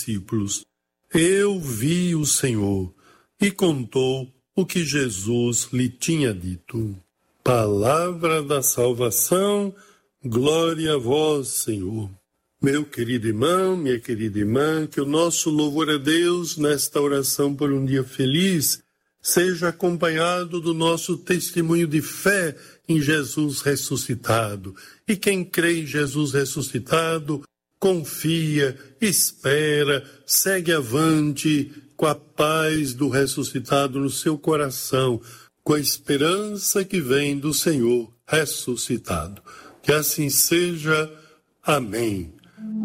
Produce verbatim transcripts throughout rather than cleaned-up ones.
discípulos: eu vi o Senhor, e contou o que Jesus lhe tinha dito. Palavra da salvação, glória a vós, Senhor. Meu querido irmão, minha querida irmã, que o nosso louvor a Deus nesta oração por um dia feliz seja acompanhado do nosso testemunho de fé em Jesus ressuscitado. E quem crê em Jesus ressuscitado, confia, espera, segue avante com a paz do ressuscitado no seu coração, com a esperança que vem do Senhor ressuscitado. Que assim seja. Amém.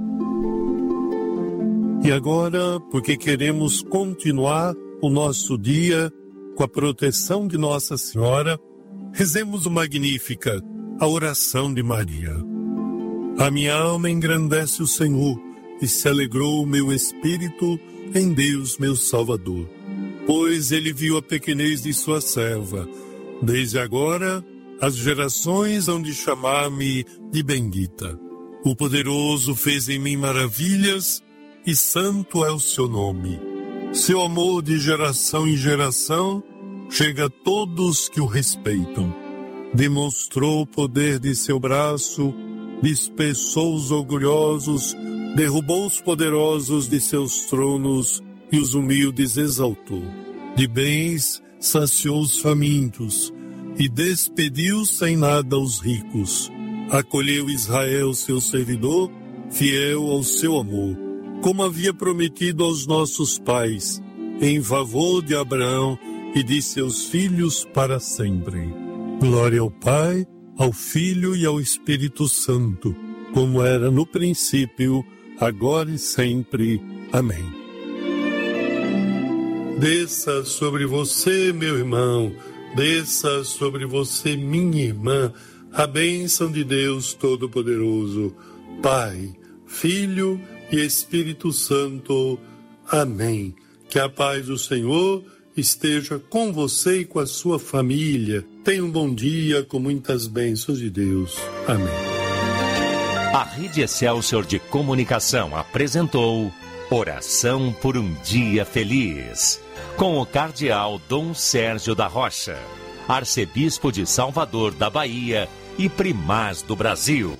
E agora, porque queremos continuar o nosso dia com a proteção de Nossa Senhora, rezemos o Magnífica, a oração de Maria. A minha alma engrandece o Senhor, e se alegrou o meu espírito em Deus, meu Salvador. Pois ele viu a pequenez de sua serva. Desde agora, as gerações hão de chamar-me de bendita. O Poderoso fez em mim maravilhas, e santo é o seu nome. Seu amor de geração em geração chega a todos que o respeitam. Demonstrou o poder de seu braço, dispersou os orgulhosos, derrubou os poderosos de seus tronos e os humildes exaltou. De bens saciou os famintos e despediu sem nada os ricos. Acolheu Israel, seu servidor, fiel ao seu amor, como havia prometido aos nossos pais, em favor de Abraão e de seus filhos para sempre. Glória ao Pai, ao Filho e ao Espírito Santo, como era no princípio, agora e sempre. Amém. Desça sobre você, meu irmão, desça sobre você, minha irmã, a bênção de Deus Todo-Poderoso, Pai, Filho e Espírito Santo. Amém. Que a paz do Senhor esteja com você e com a sua família. Tenha um bom dia com muitas bênçãos de Deus. Amém. A Rede Excelsior de Comunicação apresentou Oração por um Dia Feliz, com o cardeal Dom Sérgio da Rocha, arcebispo de Salvador da Bahia e primaz do Brasil.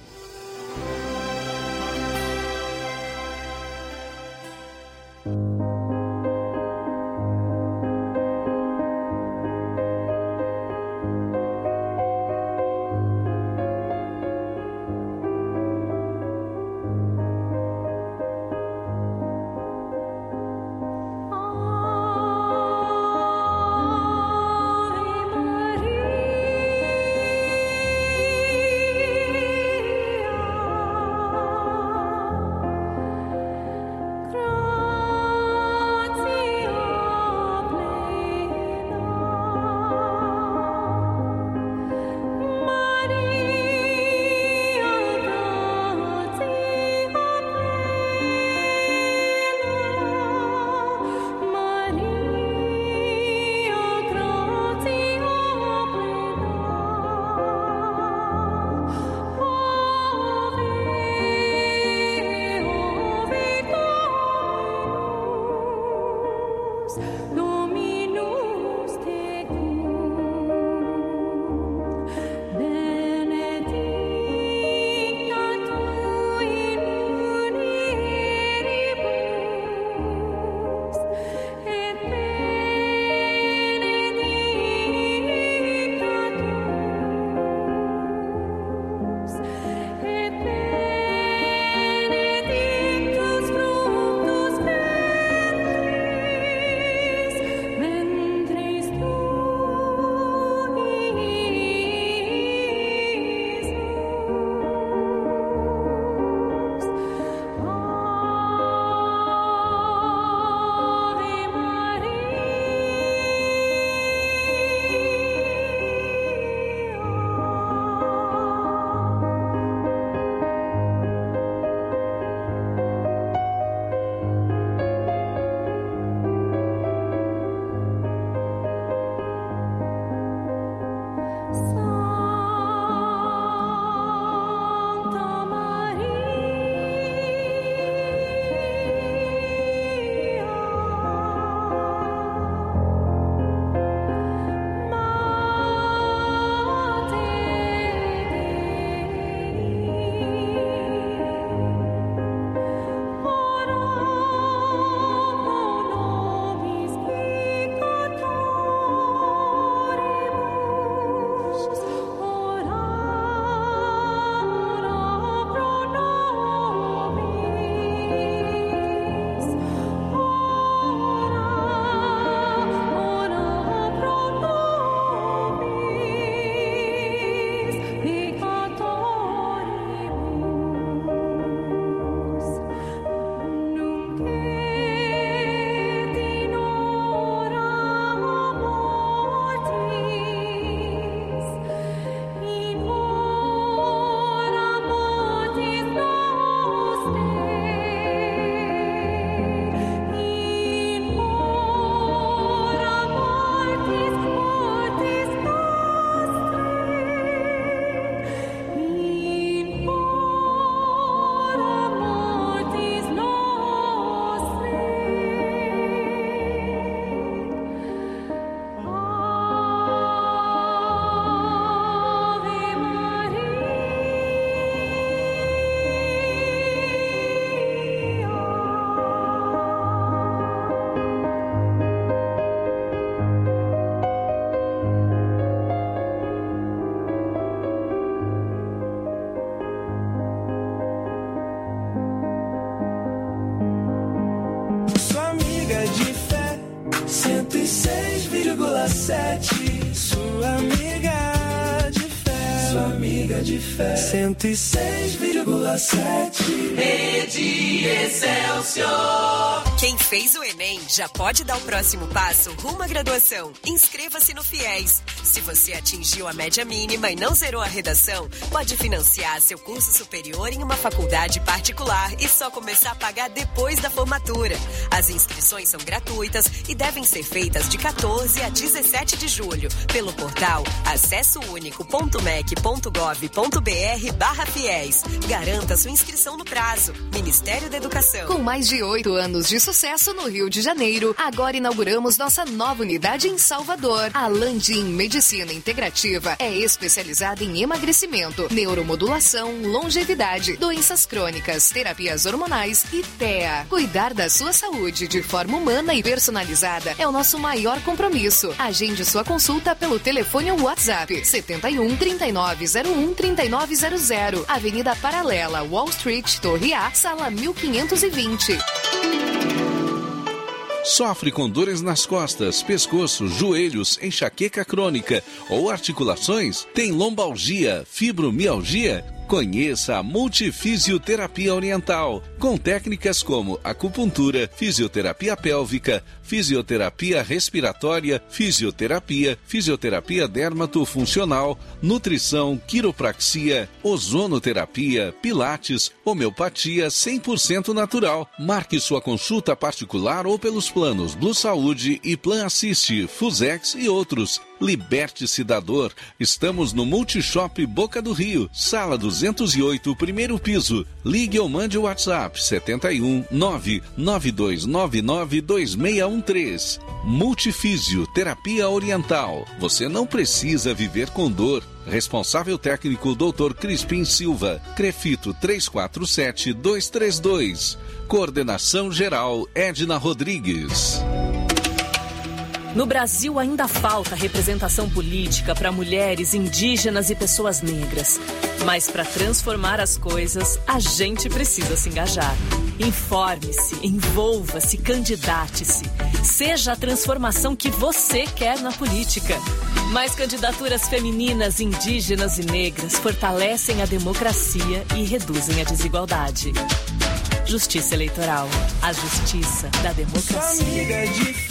cento e seis vírgula sete, sua amiga de fé, sua amiga de fé, cento e seis vírgula sete, Rede Excelsior. Quem fez o Enem já pode dar o próximo passo rumo à graduação. Inscreva-se no FIES. Se você atingiu a média mínima e não zerou a redação, pode financiar seu curso superior em uma faculdade particular e só começar a pagar depois da formatura. As inscrições são gratuitas e devem ser feitas de quatorze a dezessete de julho pelo portal acessounico.mec.gov.br barra FIES. Garanta sua inscrição no prazo. Ministério da Educação. Com mais de oito anos de sucesso no Rio de Janeiro, agora inauguramos nossa nova unidade em Salvador. A Landim Medicina Integrativa é especializada em emagrecimento, neuromodulação, longevidade, doenças crônicas, terapias hormonais e T E A. Cuidar da sua saúde de forma humana e personalizada é o nosso maior compromisso. Agende sua consulta pelo telefone ou WhatsApp setenta e um, trinta e nove zero um, trinta e nove zero zero, Avenida Paralela, Wall Street, Torre A, sala mil quinhentos e vinte. Sofre com dores nas costas, pescoço, joelhos, enxaqueca crônica ou articulações? Tem lombalgia, fibromialgia? Conheça a Multifisioterapia Oriental, com técnicas como acupuntura, fisioterapia pélvica, fisioterapia respiratória, fisioterapia, fisioterapia dermatofuncional, nutrição, quiropraxia, ozonoterapia, pilates, homeopatia cem por cento natural. Marque sua consulta particular ou pelos planos Blue Saúde e Plan Assist, Fusex e outros. Liberte-se da dor. Estamos no Multishop Boca do Rio, sala duzentos e oito, primeiro piso. Ligue ou mande o WhatsApp setenta e um, nove nove dois nove nove dois seis um três. Multifísio Terapia Oriental. Você não precisa viver com dor. Responsável técnico doutor Crispim Silva. Crefito três quatro sete, dois três dois. Coordenação geral Edna Rodrigues. No Brasil ainda falta representação política para mulheres, indígenas e pessoas negras. Mas para transformar as coisas, a gente precisa se engajar. Informe-se, envolva-se, candidate-se. Seja a transformação que você quer na política. Mais candidaturas femininas, indígenas e negras fortalecem a democracia e reduzem a desigualdade. Justiça Eleitoral. A justiça da democracia.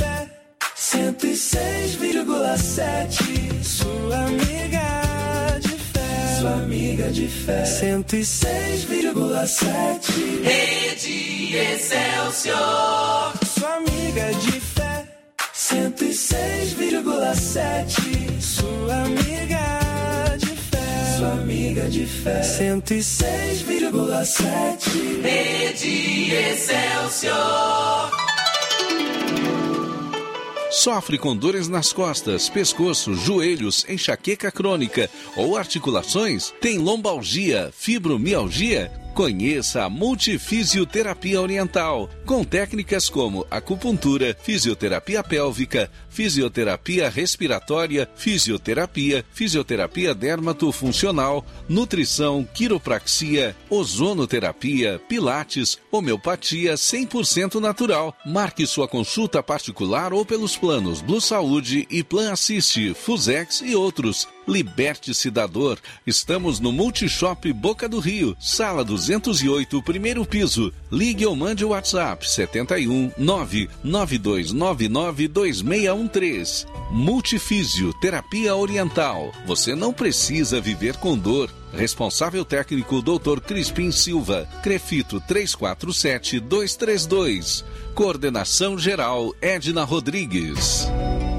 cento e seis vírgula sete, sua amiga de fé, sua amiga de fé, cento e seis vírgula sete, Rede Excelsior, sua amiga de fé, cento e seis vírgula sete, sua amiga de fé, sua amiga de fé, cento e seis vírgula sete, Rede Excelsior. Sofre com dores nas costas, pescoço, joelhos, enxaqueca crônica ou articulações? Tem lombalgia, fibromialgia? Conheça a Multifisioterapia Oriental, com técnicas como acupuntura, fisioterapia pélvica, fisioterapia respiratória, fisioterapia, fisioterapia dermatofuncional, nutrição, quiropraxia, ozonoterapia, pilates, homeopatia cem por cento natural. Marque sua consulta particular ou pelos planos Blue Saúde e Plan Assist, Fusex e outros. Liberte-se da dor. Estamos no Multishop Boca do Rio, sala duzentos e oito, primeiro piso. Ligue ou mande o WhatsApp setenta e um, nove nove dois nove nove dois seis um três. Multifísio Terapia Oriental. Você não precisa viver com dor. Responsável técnico doutor Crispim Silva. Crefito três quatro sete, dois três dois. Coordenação geral Edna Rodrigues.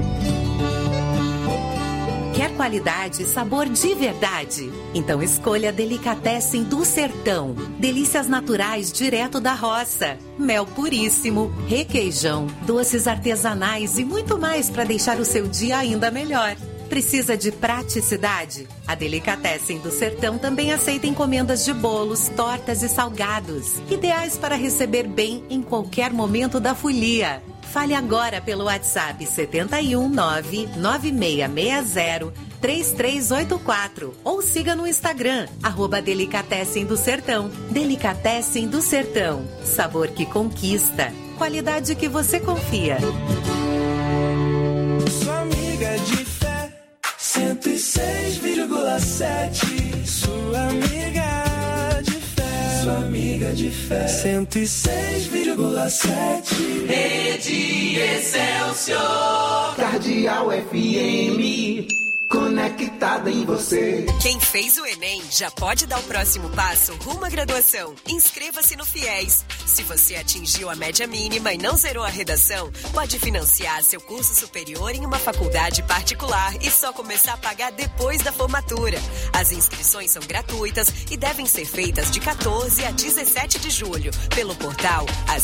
Quer qualidade e sabor de verdade? Então escolha Delicatessen do Sertão. Delícias naturais direto da roça. Mel puríssimo, requeijão, doces artesanais e muito mais para deixar o seu dia ainda melhor. Precisa de praticidade? A Delicatessen do Sertão também aceita encomendas de bolos, tortas e salgados, ideais para receber bem em qualquer momento da folia. Fale agora pelo WhatsApp setenta e um, nove nove seis seis zero, três três oito quatro ou siga no Instagram, arroba Delicatessen do Sertão. Delicatessen do Sertão. Sabor que conquista. Qualidade que você confia. cento e seis vírgula sete, sua amiga de fé, sua amiga de fé. cento e seis vírgula sete, Rede Excelsior. Cardeal F M, conectada em você. Quem fez o Enem já pode dar o próximo passo rumo à graduação. Inscreva-se no FIES. Se você atingiu a média mínima e não zerou a redação, pode financiar seu curso superior em uma faculdade particular e só começar a pagar depois da formatura. As inscrições são gratuitas e devem ser feitas de quatorze a dezessete de julho pelo portal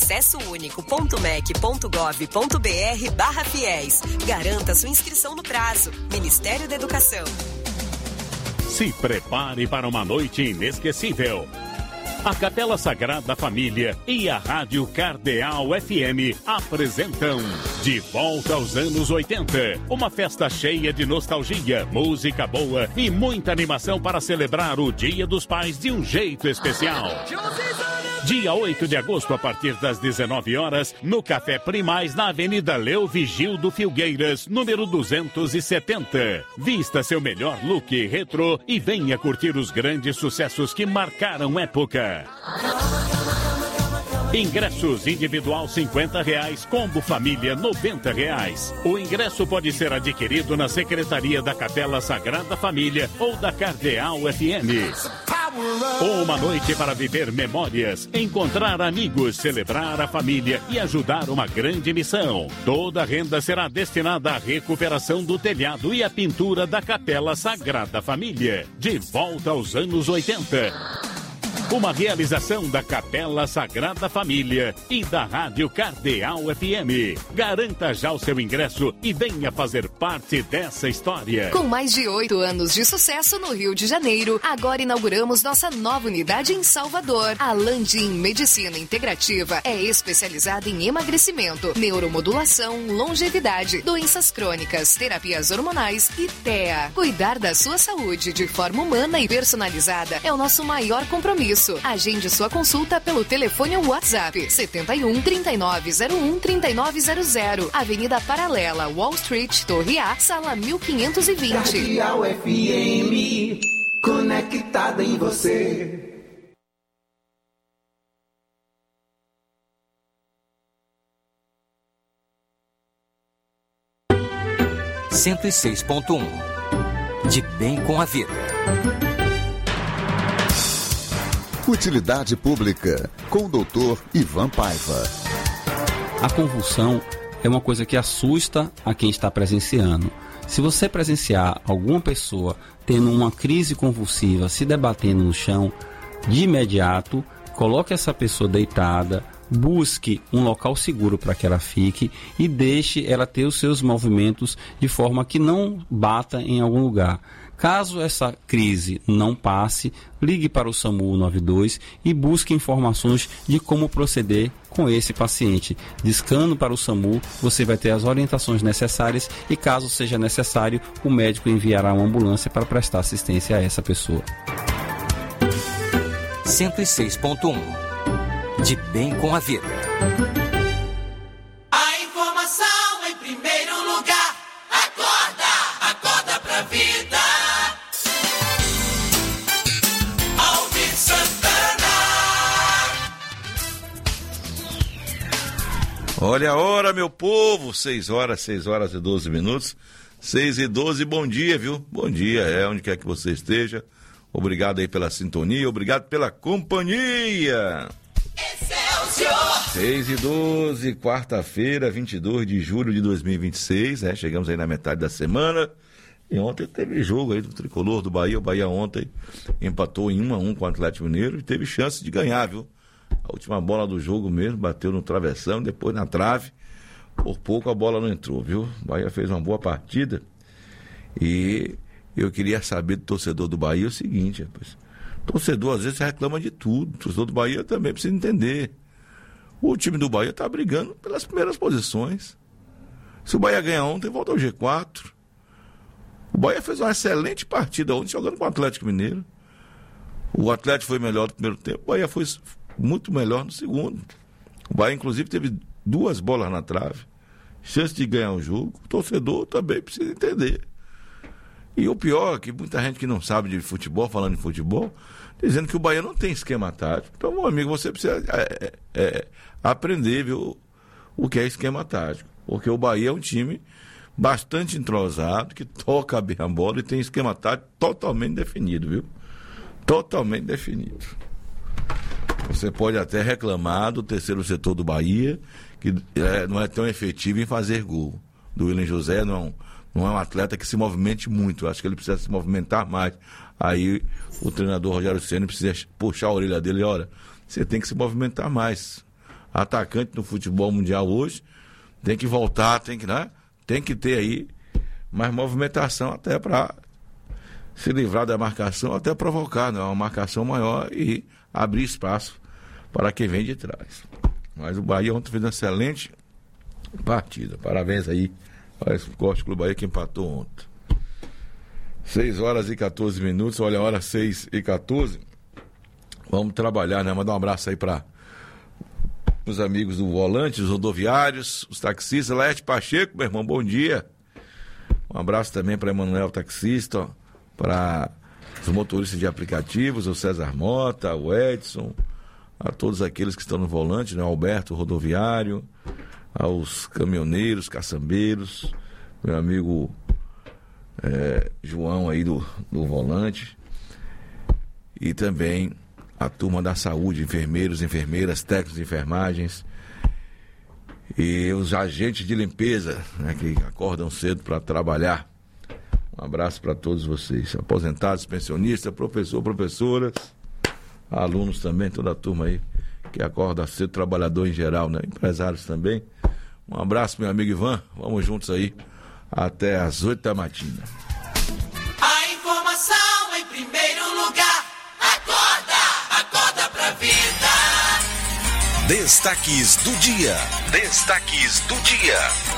acessounico.mec.gov.br barra FIES. Garanta sua inscrição no prazo. Ministério da Educação. Se prepare para uma noite inesquecível. A Capela Sagrada Família e a Rádio Cardeal F M apresentam De Volta aos Anos oitenta. Uma festa cheia de nostalgia, música boa e muita animação para celebrar o Dia dos Pais de um jeito especial. Dia oito de agosto, a partir das dezenove horas, no Café Primaz, na Avenida Leo Vigildo Filgueiras, número duzentos e setenta. Vista seu melhor look retrô e venha curtir os grandes sucessos que marcaram época. Ingressos individual cinquenta reais, combo família noventa reais. O ingresso pode ser adquirido na Secretaria da Capela Sagrada Família ou da Cardeal F M. Uma noite para viver memórias, encontrar amigos, celebrar a família e ajudar uma grande missão. Toda a renda será destinada à recuperação do telhado e à pintura da Capela Sagrada Família. De volta aos anos oitenta. Uma realização da Capela Sagrada Família e da Rádio Cardeal F M. Garanta já o seu ingresso e venha fazer parte dessa história. Com mais de oito anos de sucesso no Rio de Janeiro, agora inauguramos nossa nova unidade em Salvador. A Landim Medicina Integrativa é especializada em emagrecimento, neuromodulação, longevidade, doenças crônicas, terapias hormonais e T E A. Cuidar da sua saúde de forma humana e personalizada é o nosso maior compromisso. Agende sua consulta pelo telefone ou WhatsApp setenta e um, trinta e nove zero um, trinta e nove zero zero, Avenida Paralela, Wall Street, Torre A, sala mil quinhentos e vinte. Cardeal F M, conectada em você. cento e seis ponto um. De bem com a vida. Utilidade Pública, com o doutor Ivan Paiva. A convulsão é uma coisa que assusta a quem está presenciando. Se você presenciar alguma pessoa tendo uma crise convulsiva, se debatendo no chão, de imediato, coloque essa pessoa deitada, busque um local seguro para que ela fique e deixe ela ter os seus movimentos de forma que não bata em algum lugar. Caso essa crise não passe, ligue para o SAMU nove dois e busque informações de como proceder com esse paciente. Discando para o SAMU, você vai ter as orientações necessárias e, caso seja necessário, o médico enviará uma ambulância para prestar assistência a essa pessoa. cento e seis ponto um. De bem com a vida. A informação em primeiro lugar. Acorda, acorda pra vida. Alvin Santana. Olha a hora, meu povo. seis horas, seis horas e doze minutos. seis e doze, bom dia, viu? Bom dia, é onde quer que você esteja. Obrigado aí pela sintonia, obrigado pela companhia. Excelsior! seis e doze, quarta-feira, vinte e dois de julho de dois mil e vinte e seis, né? Chegamos aí na metade da semana. E ontem teve jogo aí do Tricolor do Bahia. O Bahia ontem empatou em um a um com o Atlético Mineiro e teve chance de ganhar, viu? A última bola do jogo mesmo, bateu no travessão, depois na trave. Por pouco a bola não entrou, viu? O Bahia fez uma boa partida. E eu queria saber do torcedor do Bahia o seguinte, rapaz. Torcedor às vezes reclama de tudo. O torcedor do Bahia também precisa entender. O time do Bahia está brigando pelas primeiras posições. Se o Bahia ganhar ontem, volta ao G quatro. O Bahia fez uma excelente partida ontem jogando com o Atlético Mineiro. O Atlético foi melhor no primeiro tempo, o Bahia foi muito melhor no segundo. O Bahia, inclusive, teve duas bolas na trave, chance de ganhar o jogo. O torcedor também precisa entender. E o pior é que muita gente que não sabe de futebol, falando de futebol, dizendo que o Bahia não tem esquema tático. Então, meu amigo, você precisa é, é, aprender, viu, o que é esquema tático. Porque o Bahia é um time bastante entrosado, que toca bem a bola e tem esquema tático totalmente definido, viu? Totalmente definido. Você pode até reclamar do terceiro setor do Bahia, que é, não é tão efetivo em fazer gol. Do William José não, não é um atleta que se movimente muito. Acho que ele precisa se movimentar mais. Aí o treinador Rogério Ceni precisa puxar a orelha dele e olha, você tem que se movimentar mais. Atacante no futebol mundial hoje tem que voltar, tem que, né? Tem que ter aí mais movimentação até para se livrar da marcação, até provocar, né? Uma marcação maior e abrir espaço para quem vem de trás. Mas o Bahia ontem fez uma excelente partida. Parabéns aí ao Esporte Clube Bahia que empatou ontem. seis horas e quatorze minutos, olha a hora seis e quatorze. Vamos trabalhar, né? Mandar um abraço aí para os amigos do volante, os rodoviários, os taxistas. Laerte Pacheco, meu irmão, bom dia. Um abraço também para Emanuel Taxista, para os motoristas de aplicativos, o César Mota, o Edson, a todos aqueles que estão no volante, né? O Alberto, o rodoviário, aos caminhoneiros, caçambeiros, meu amigo é, João aí do, do volante, e também a turma da saúde, enfermeiros, enfermeiras, técnicos de enfermagens e os agentes de limpeza, né, que acordam cedo para trabalhar. Um abraço para todos vocês, aposentados, pensionistas, professor, professoras, alunos também, toda a turma aí que acorda cedo, trabalhador em geral, né? Empresários também. Um abraço, meu amigo Ivan, vamos juntos aí até as oito da matina. A informação em primeiro lugar. Acorda, acorda pra vida. Destaques do dia. Destaques do dia.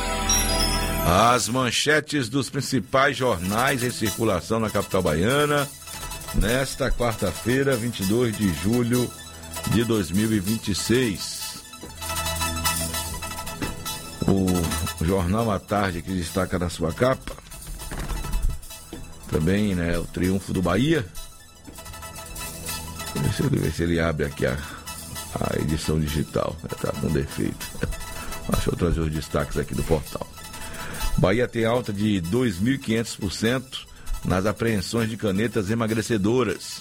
As manchetes dos principais jornais em circulação na capital baiana, nesta quarta-feira, vinte e dois de julho de dois mil e vinte e seis. O jornal à tarde que destaca na sua capa, também, né, o triunfo do Bahia. Deixa eu ver se ele abre aqui a, a edição digital, está com defeito. Deixa eu trazer os destaques aqui do portal. Bahia tem alta de dois mil e quinhentos por cento nas apreensões de canetas emagrecedoras.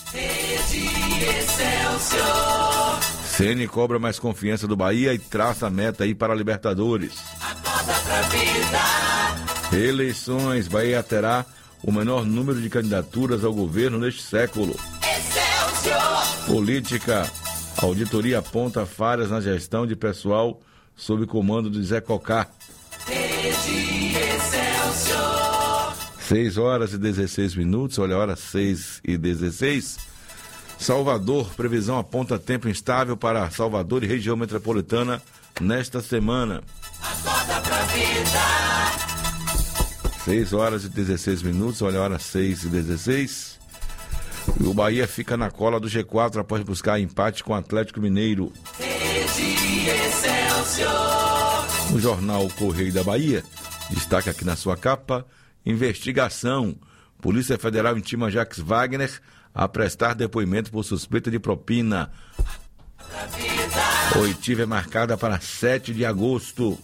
Ceni cobra mais confiança do Bahia e traça a meta aí para a Libertadores. Acorda pra vida. Eleições. Bahia terá o menor número de candidaturas ao governo neste século. Excelsior. Política. Auditoria aponta falhas na gestão de pessoal sob comando de Zé Cocá. Rede Excelsior. seis horas e dezesseis minutos, olha a hora seis e dezesseis. Salvador, previsão aponta tempo instável para Salvador e região metropolitana nesta semana. Acorda pra vida. seis horas e dezesseis minutos, olha a hora seis e dezesseis. E o Bahia fica na cola do G quatro após buscar empate com o Atlético Mineiro. Rede Excelsior. O jornal Correio da Bahia destaca aqui na sua capa: investigação. Polícia Federal intima Jacques Wagner a prestar depoimento por suspeita de propina. Oitiva é marcada para sete de agosto.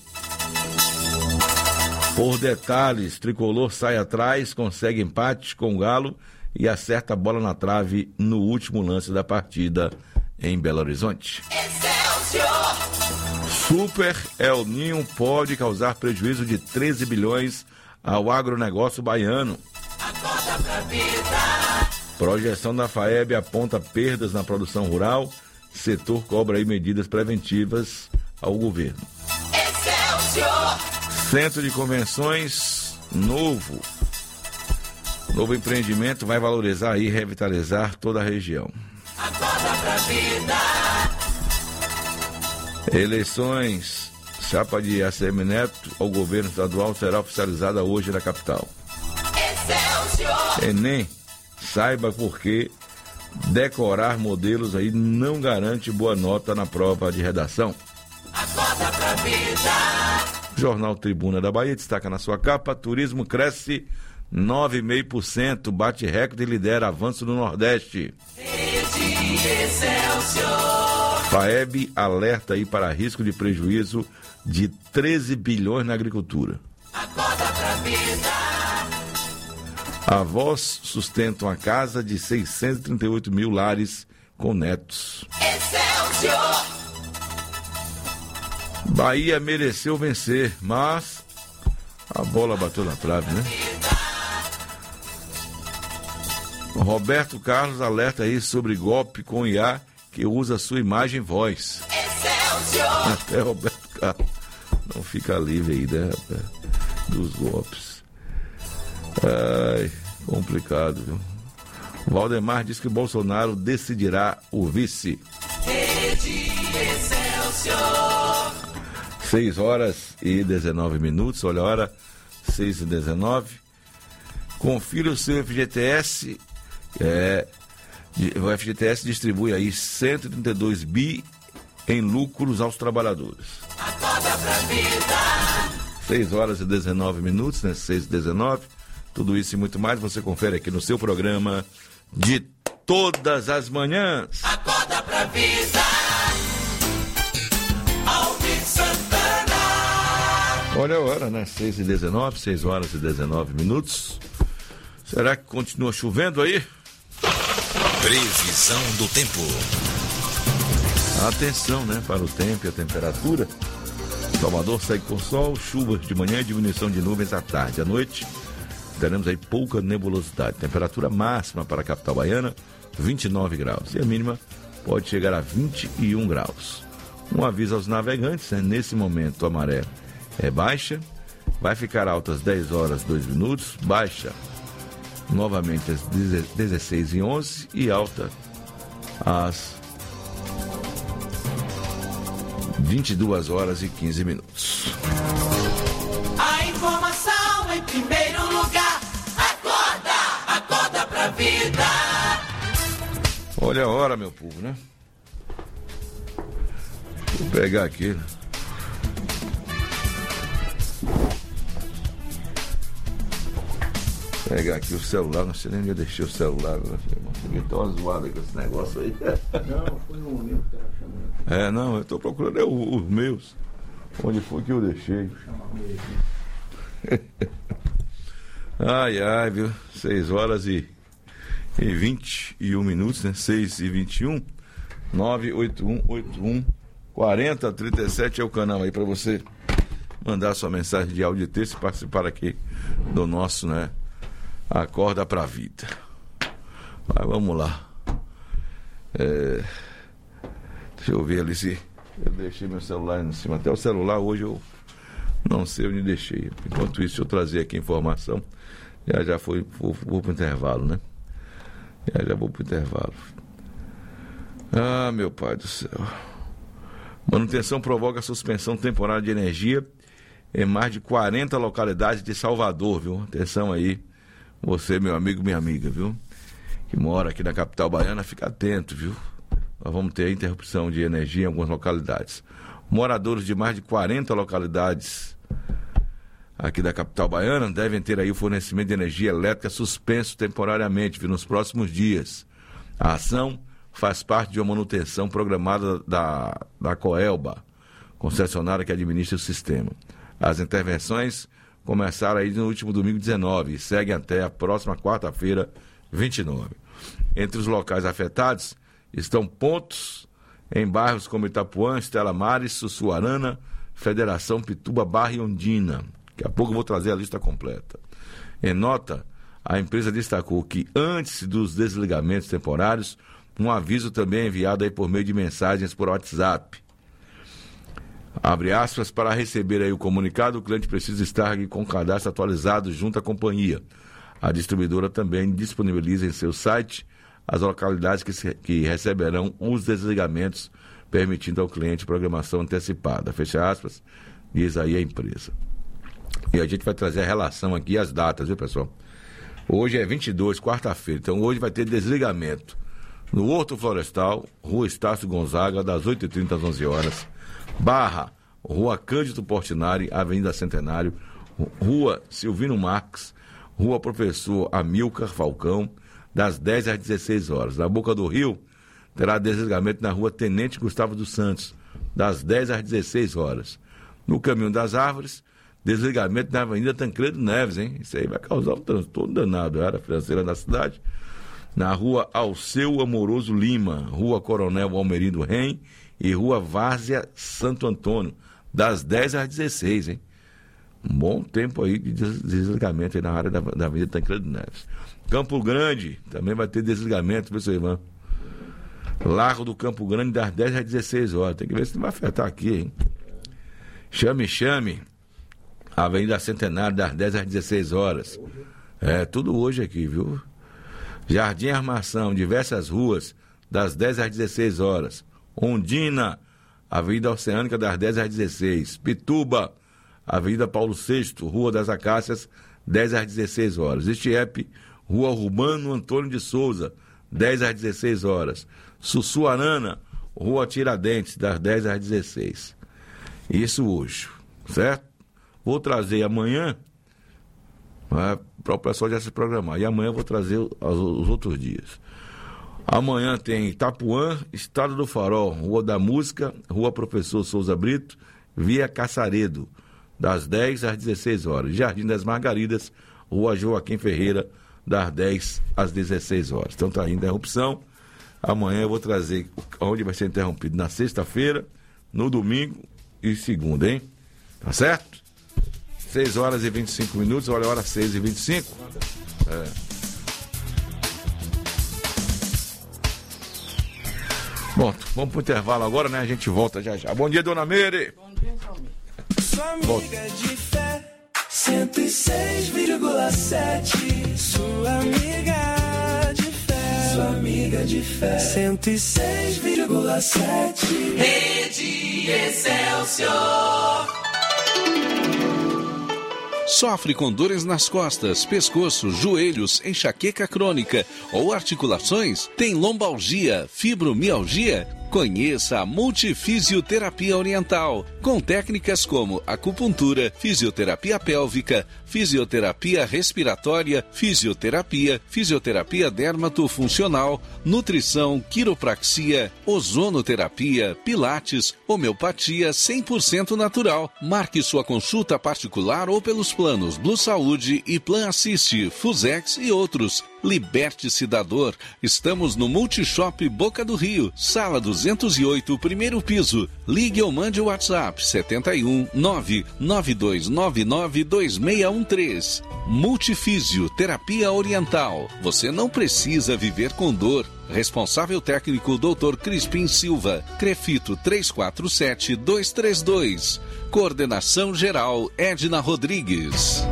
Por detalhes, Tricolor sai atrás, consegue empate com o Galo e acerta a bola na trave no último lance da partida em Belo Horizonte. Excelsior. Super El Ninho pode causar prejuízo de treze bilhões ao agronegócio baiano. Acorda pra vida. Projeção da FAEB aponta perdas na produção rural. Setor cobra aí medidas preventivas ao governo. Excelsior. Centro de convenções novo. Novo empreendimento vai valorizar e revitalizar toda a região. Acorda pra vida. Eleições. Chapa de A C M Neto ao governo estadual será oficializada hoje na capital. Excelsior. Enem. Saiba por que decorar modelos aí não garante boa nota na prova de redação. Acorda pra vida. Jornal Tribuna da Bahia destaca na sua capa: turismo cresce nove vírgula cinco por cento, bate recorde e lidera avanço no Nordeste. Rede Excelsior. FAEB alerta aí para risco de prejuízo de treze bilhões na agricultura. Acorda pra vida. Avós sustentam a casa de seiscentos e trinta e oito mil lares com netos. Excelsior. Bahia mereceu vencer, mas a bola bateu na trave, né? Roberto Carlos alerta aí sobre golpe com I A que usa sua imagem e voz. Excelsior. Até Roberto Carlos não fica livre aí, né, rapaz, dos golpes. Ai, complicado, viu? Valdemar diz que Bolsonaro decidirá o vice. Rede Excelsior. seis horas e dezenove minutos, olha a hora, seis e dezenove. Confira o seu F G T S. É, o F G T S distribui aí cento e trinta e dois bi em lucros aos trabalhadores. Acorda pra vida. seis horas e dezenove minutos, né? seis e dezenove. Tudo isso e muito mais você confere aqui no seu programa de todas as manhãs. Acorda pra vida. Alvin Santana. Olha a hora, né? seis e dezenove, seis horas e dezenove minutos. Será que continua chovendo aí? Previsão do tempo. Atenção, né? Para o tempo e a temperatura. Salvador segue com sol, chuvas de manhã e diminuição de nuvens à tarde. À noite, teremos aí pouca nebulosidade. Temperatura máxima para a capital baiana, vinte e nove graus. E a mínima pode chegar a vinte e um graus. Um aviso aos navegantes, né? Nesse momento a maré é baixa, vai ficar alta às dez horas e dois minutos, baixa novamente às dezesseis e onze e alta às vinte e duas horas e quinze minutos. A informação em primeiro lugar. Acorda, acorda pra vida. Olha a hora, meu povo, né? Vou pegar aqui. Pegar aqui o celular, não sei nem onde eu deixei o celular. Fiquei tão zoado com esse negócio aí. Não, foi no meu que estava chamando. É, não, eu estou procurando é, os meus. Onde foi que eu deixei? Ai, ai, viu? seis horas e, e vinte e um minutos, né? seis e vinte e um. nove oito um oito um quatro zero três sete é o canal aí para você mandar sua mensagem de áudio e texto e participar aqui do nosso, né? Acorda pra vida. Mas vamos lá. É... Deixa eu ver ali se eu deixei meu celular em cima. Até o celular hoje eu não sei onde deixei. Enquanto isso, eu trazer aqui a informação. Já já foi, vou, vou pro intervalo, né? Já já vou pro intervalo. Ah, meu pai do céu. Manutenção provoca suspensão temporária de energia em mais de quarenta localidades de Salvador, viu? Atenção aí. Você, meu amigo, minha amiga, viu? Que mora aqui na capital baiana, fica atento, viu? Nós vamos ter interrupção de energia em algumas localidades. Moradores de mais de quarenta localidades aqui da capital baiana devem ter aí o fornecimento de energia elétrica suspenso temporariamente, viu? Nos próximos dias. A ação faz parte de uma manutenção programada da, da Coelba, concessionária que administra o sistema. As intervenções começaram aí no último domingo dezenove e seguem até a próxima quarta-feira, vinte e nove. Entre os locais afetados estão pontos em bairros como Itapuã, Estela Maris, Sussuarana, Federação, Pituba, Barra e Ondina. Daqui a pouco eu vou trazer a lista completa. Em nota, a empresa destacou que antes dos desligamentos temporários, um aviso também é enviado aí por meio de mensagens por WhatsApp. Abre aspas, para receber aí o comunicado, o cliente precisa estar aqui com o cadastro atualizado junto à companhia. A distribuidora também disponibiliza em seu site as localidades que, se, que receberão os desligamentos, permitindo ao cliente programação antecipada. Fecha aspas, diz aí a empresa. E a gente vai trazer a relação aqui, as datas, viu, pessoal? Hoje é vinte e dois, quarta-feira, então hoje vai ter desligamento no Horto Florestal, Rua Estácio Gonzaga, das oito e trinta às onze horas. Barra, Rua Cândido Portinari, Avenida Centenário, Rua Silvino Marques, Rua Professor Amilcar Falcão, das dez às dezesseis horas. Na Boca do Rio, terá desligamento na Rua Tenente Gustavo dos Santos, das dez às dezesseis horas. No Caminho das Árvores, desligamento na Avenida Tancredo Neves, hein? Isso aí vai causar um transtorno danado, a área financeira da cidade. Na Rua Alceu Amoroso Lima, Rua Coronel Almerindo Rem e Rua Várzea Santo Antônio, das dez às dezesseis, hein? Um bom tempo aí de desligamento aí na área da, da Avenida Tancredo Neves. Campo Grande, também vai ter desligamento, professor Ivan. Largo do Campo Grande, das dez às dezesseis horas. Tem que ver se não vai afetar aqui, hein? Chame, chame. Avenida Centenário, das dez às dezesseis horas. É, tudo hoje aqui, viu? Jardim Armação, diversas ruas, das dez às dezesseis horas. Ondina, Avenida Oceânica, das dez às dezesseis. Pituba, Avenida Paulo sexto, Rua das Acácias, dez às dezesseis horas. Estiepe, Rua Urbano Antônio de Souza, dez às dezesseis horas. Sussuarana, Rua Tiradentes, das dez às dezesseis. Isso hoje, certo? Vou trazer amanhã, né, para o pessoal já se programar. E amanhã eu vou trazer os, os outros dias. Amanhã tem Itapuã, Estado do Farol, Rua da Música, Rua Professor Souza Brito, Via Caçaredo, das dez às dezesseis horas. Jardim das Margaridas, Rua Joaquim Ferreira, das dez às dezesseis horas. Então tá aí, interrupção. Amanhã eu vou trazer onde vai ser interrompido, na sexta-feira, no domingo e segunda, hein? Tá certo? seis horas e vinte e cinco minutos, olha a hora seis e vinte e cinco. É. Bom, vamos pro intervalo agora, né? A gente volta já já. Bom dia, dona Meire. Bom dia, Salmir. Sua amiga de fé, cento e seis vírgula sete. Sua amiga de fé, sua amiga de fé, cento e seis vírgula sete. Rede Excelsior. Sofre com dores nas costas, pescoço, joelhos, enxaqueca crônica ou articulações? Tem lombalgia, fibromialgia? Conheça a Multifisioterapia Oriental, com técnicas como acupuntura, fisioterapia pélvica, fisioterapia respiratória, fisioterapia, fisioterapia dermatofuncional, nutrição, quiropraxia, ozonoterapia, pilates, homeopatia cem por cento natural. Marque sua consulta particular ou pelos planos Blue Saúde e Plan Assist, Fusex e outros. Liberte-se da dor. Estamos no Multishop Boca do Rio, sala duzentos e oito, primeiro piso. Ligue ou mande o WhatsApp sete um nove nove dois nove nove dois seis um três. Multifísio Terapia Oriental. Você não precisa viver com dor. Responsável técnico doutor Crispim Silva. Crefito três quatro sete dois três dois. Coordenação geral Edna Rodrigues.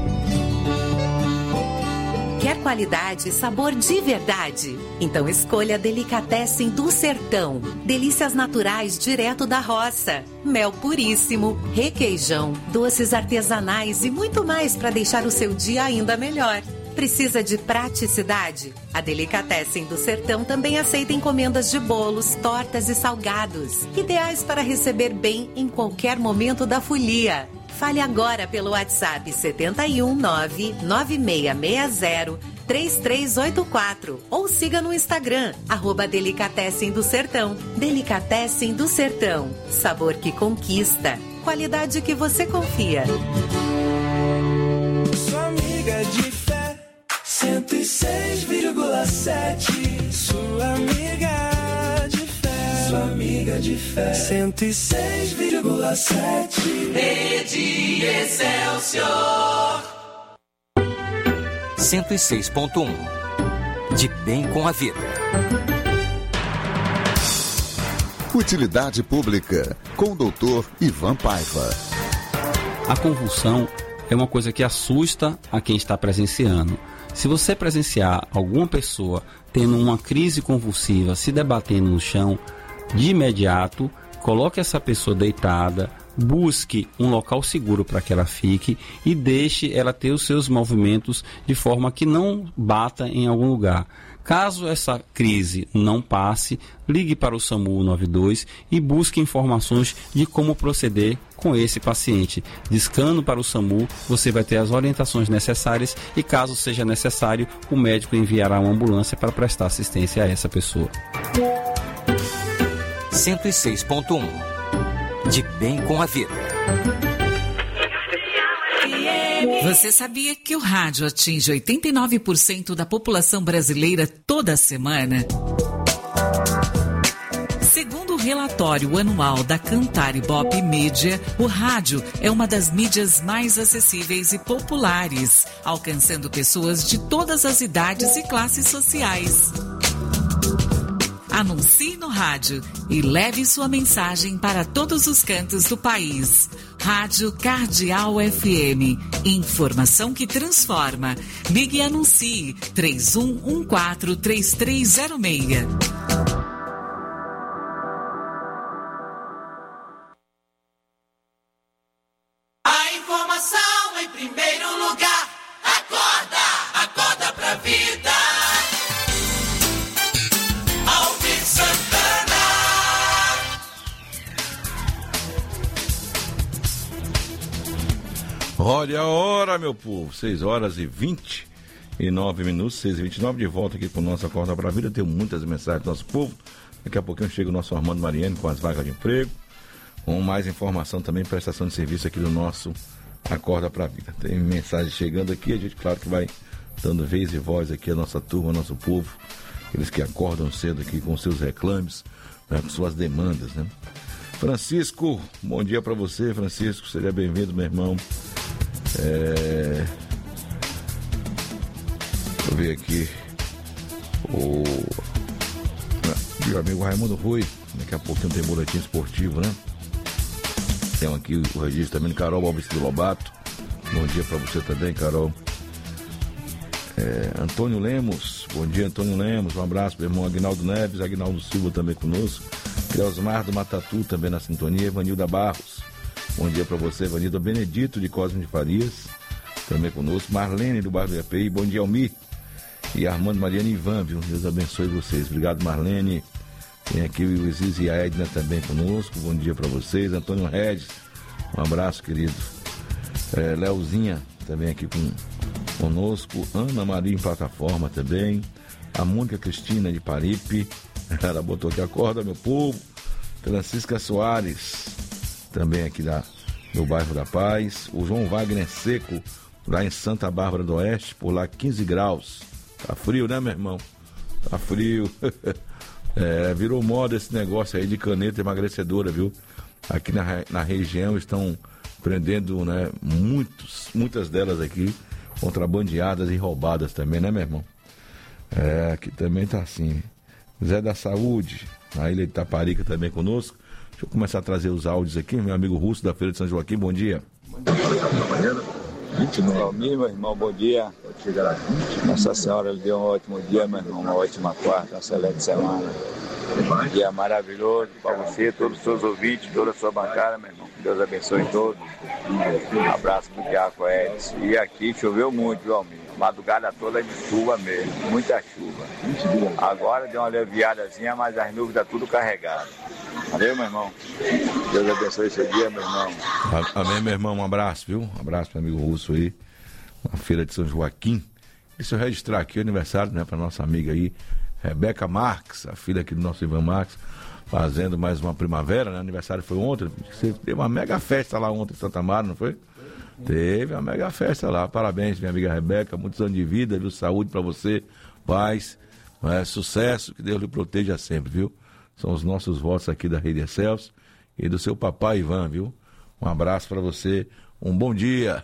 Quer qualidade e sabor de verdade? Então escolha Delicatessen do Sertão. Delícias naturais direto da roça. Mel puríssimo, requeijão, doces artesanais e muito mais para deixar o seu dia ainda melhor. Precisa de praticidade? A Delicatessen do Sertão também aceita encomendas de bolos, tortas e salgados. Ideais para receber bem em qualquer momento da folia. Fale agora pelo WhatsApp sete um nove nove seis seis zero três três oito quatro ou siga no Instagram, arroba Delicatessen do Sertão. Delicatessen do Sertão. Sabor que conquista. Qualidade que você confia. Sua amiga de fé, cento e seis vírgula sete. Sua amiga de fé, sua amiga de fé, cento e seis vírgula sete. Rede Excelsior. cento e seis ponto um. De bem com a vida. Utilidade Pública, com o doutor Ivan Paiva. A convulsão é uma coisa que assusta a quem está presenciando. Se você presenciar alguma pessoa tendo uma crise convulsiva, se debatendo no chão, de imediato, coloque essa pessoa deitada, busque um local seguro para que ela fique e deixe ela ter os seus movimentos de forma que não bata em algum lugar. Caso essa crise não passe, ligue para o SAMU nove dois e busque informações de como proceder com esse paciente. Discando para o SAMU, você vai ter as orientações necessárias e, caso seja necessário, o médico enviará uma ambulância para prestar assistência a essa pessoa. cento e seis ponto um. De bem com a vida. Você sabia que o rádio atinge oitenta e nove por cento da população brasileira toda semana? Segundo o relatório anual da Cantar Ibope Mídia, o rádio é uma das mídias mais acessíveis e populares, alcançando pessoas de todas as idades e classes sociais. Anuncie no rádio e leve sua mensagem para todos os cantos do país. Rádio Cardeal F M. Informação que transforma. Ligue e anuncie três um um quatro, três três zero seis. A informação em primeiro lugar. Acorda, acorda pra vida. Alvin Santana. Olha a hora, meu povo, seis horas e vinte e nove minutos, seis e vinte e nove, de volta aqui com o nosso Acorda pra Vida. Tem muitas mensagens do nosso povo. Daqui a pouquinho chega o nosso Armando Mariani com as vagas de emprego, com mais informação também, prestação de serviço aqui do nosso Acorda pra Vida. Tem mensagem chegando aqui, a gente claro que vai dando vez e voz aqui a nossa turma, nosso povo, aqueles que acordam cedo aqui com seus reclames, né, com suas demandas, né? Francisco, bom dia pra você, Francisco, seja bem-vindo, meu irmão. É... Deixa eu ver aqui o meu amigo Raimundo Rui. Daqui a pouquinho tem boletim esportivo, né? Tem aqui o registro também do Carol Alves Lobato. Bom dia pra você também, Carol. É... Antônio Lemos, bom dia, Antônio Lemos. Um abraço, meu irmão Aguinaldo Neves, Aguinaldo Silva também conosco. Cleosmar do Matatu também na sintonia. Evanilda Barros, bom dia para você, Evanilda. Benedito de Cosme de Farias também conosco. Marlene do bairro do I A P I, bom dia, Almir. E Armando Mariana e Ivan, viu? Deus abençoe vocês. Obrigado, Marlene. Tem aqui o Isis e a Edna também conosco, bom dia para vocês. Antônio Regis, um abraço, querido. É, Leozinha também aqui com, conosco. Ana Maria em plataforma também. A Mônica Cristina de Paripe, ela botou aqui, acorda, meu povo. Francisca Soares, também aqui da, do bairro da Paz. O João Wagner Seco, lá em Santa Bárbara do Oeste, por lá quinze graus. Tá frio, né, meu irmão? Tá frio. É, virou moda esse negócio aí de caneta emagrecedora, viu? Aqui na, na região estão prendendo, né, muitos, muitas delas aqui, contrabandeadas e roubadas também, né, meu irmão? É, aqui também tá assim. Zé da Saúde, a Ilha de Itaparica também conosco. Deixa eu começar a trazer os áudios aqui. Meu amigo Russo da Feira de São Joaquim, bom dia. Almir, meu irmão, bom dia. Nossa Senhora lhe deu um ótimo dia, meu irmão, uma ótima quarta, uma excelente semana. Um dia maravilhoso para você, todos os seus ouvintes, toda a sua bancada, meu irmão. Deus abençoe todos. Um abraço pro Tiago Edson. E aqui choveu muito, viu, Almir? Madrugada toda de chuva mesmo, muita chuva. Agora deu uma aliviadazinha, mas as nuvens estão tudo carregadas. Valeu, meu irmão. Deus abençoe esse dia, meu irmão. Amém, meu irmão. Um abraço, viu? Um abraço pro amigo Russo aí, na Feira de São Joaquim. Deixa eu registrar aqui o aniversário, né, pra nossa amiga aí, Rebeca Marques, a filha aqui do nosso Ivan Marques, fazendo mais uma primavera, né? O aniversário foi ontem. Você teve uma mega festa lá ontem em Santa Amaro, não foi? Teve uma mega festa lá. Parabéns, minha amiga Rebeca. Muitos anos de vida, viu? Saúde pra você, paz, é, sucesso, que Deus lhe proteja sempre, viu? São os nossos votos aqui da Rede Excelsior e do seu papai Ivan, viu? Um abraço pra você, um bom dia.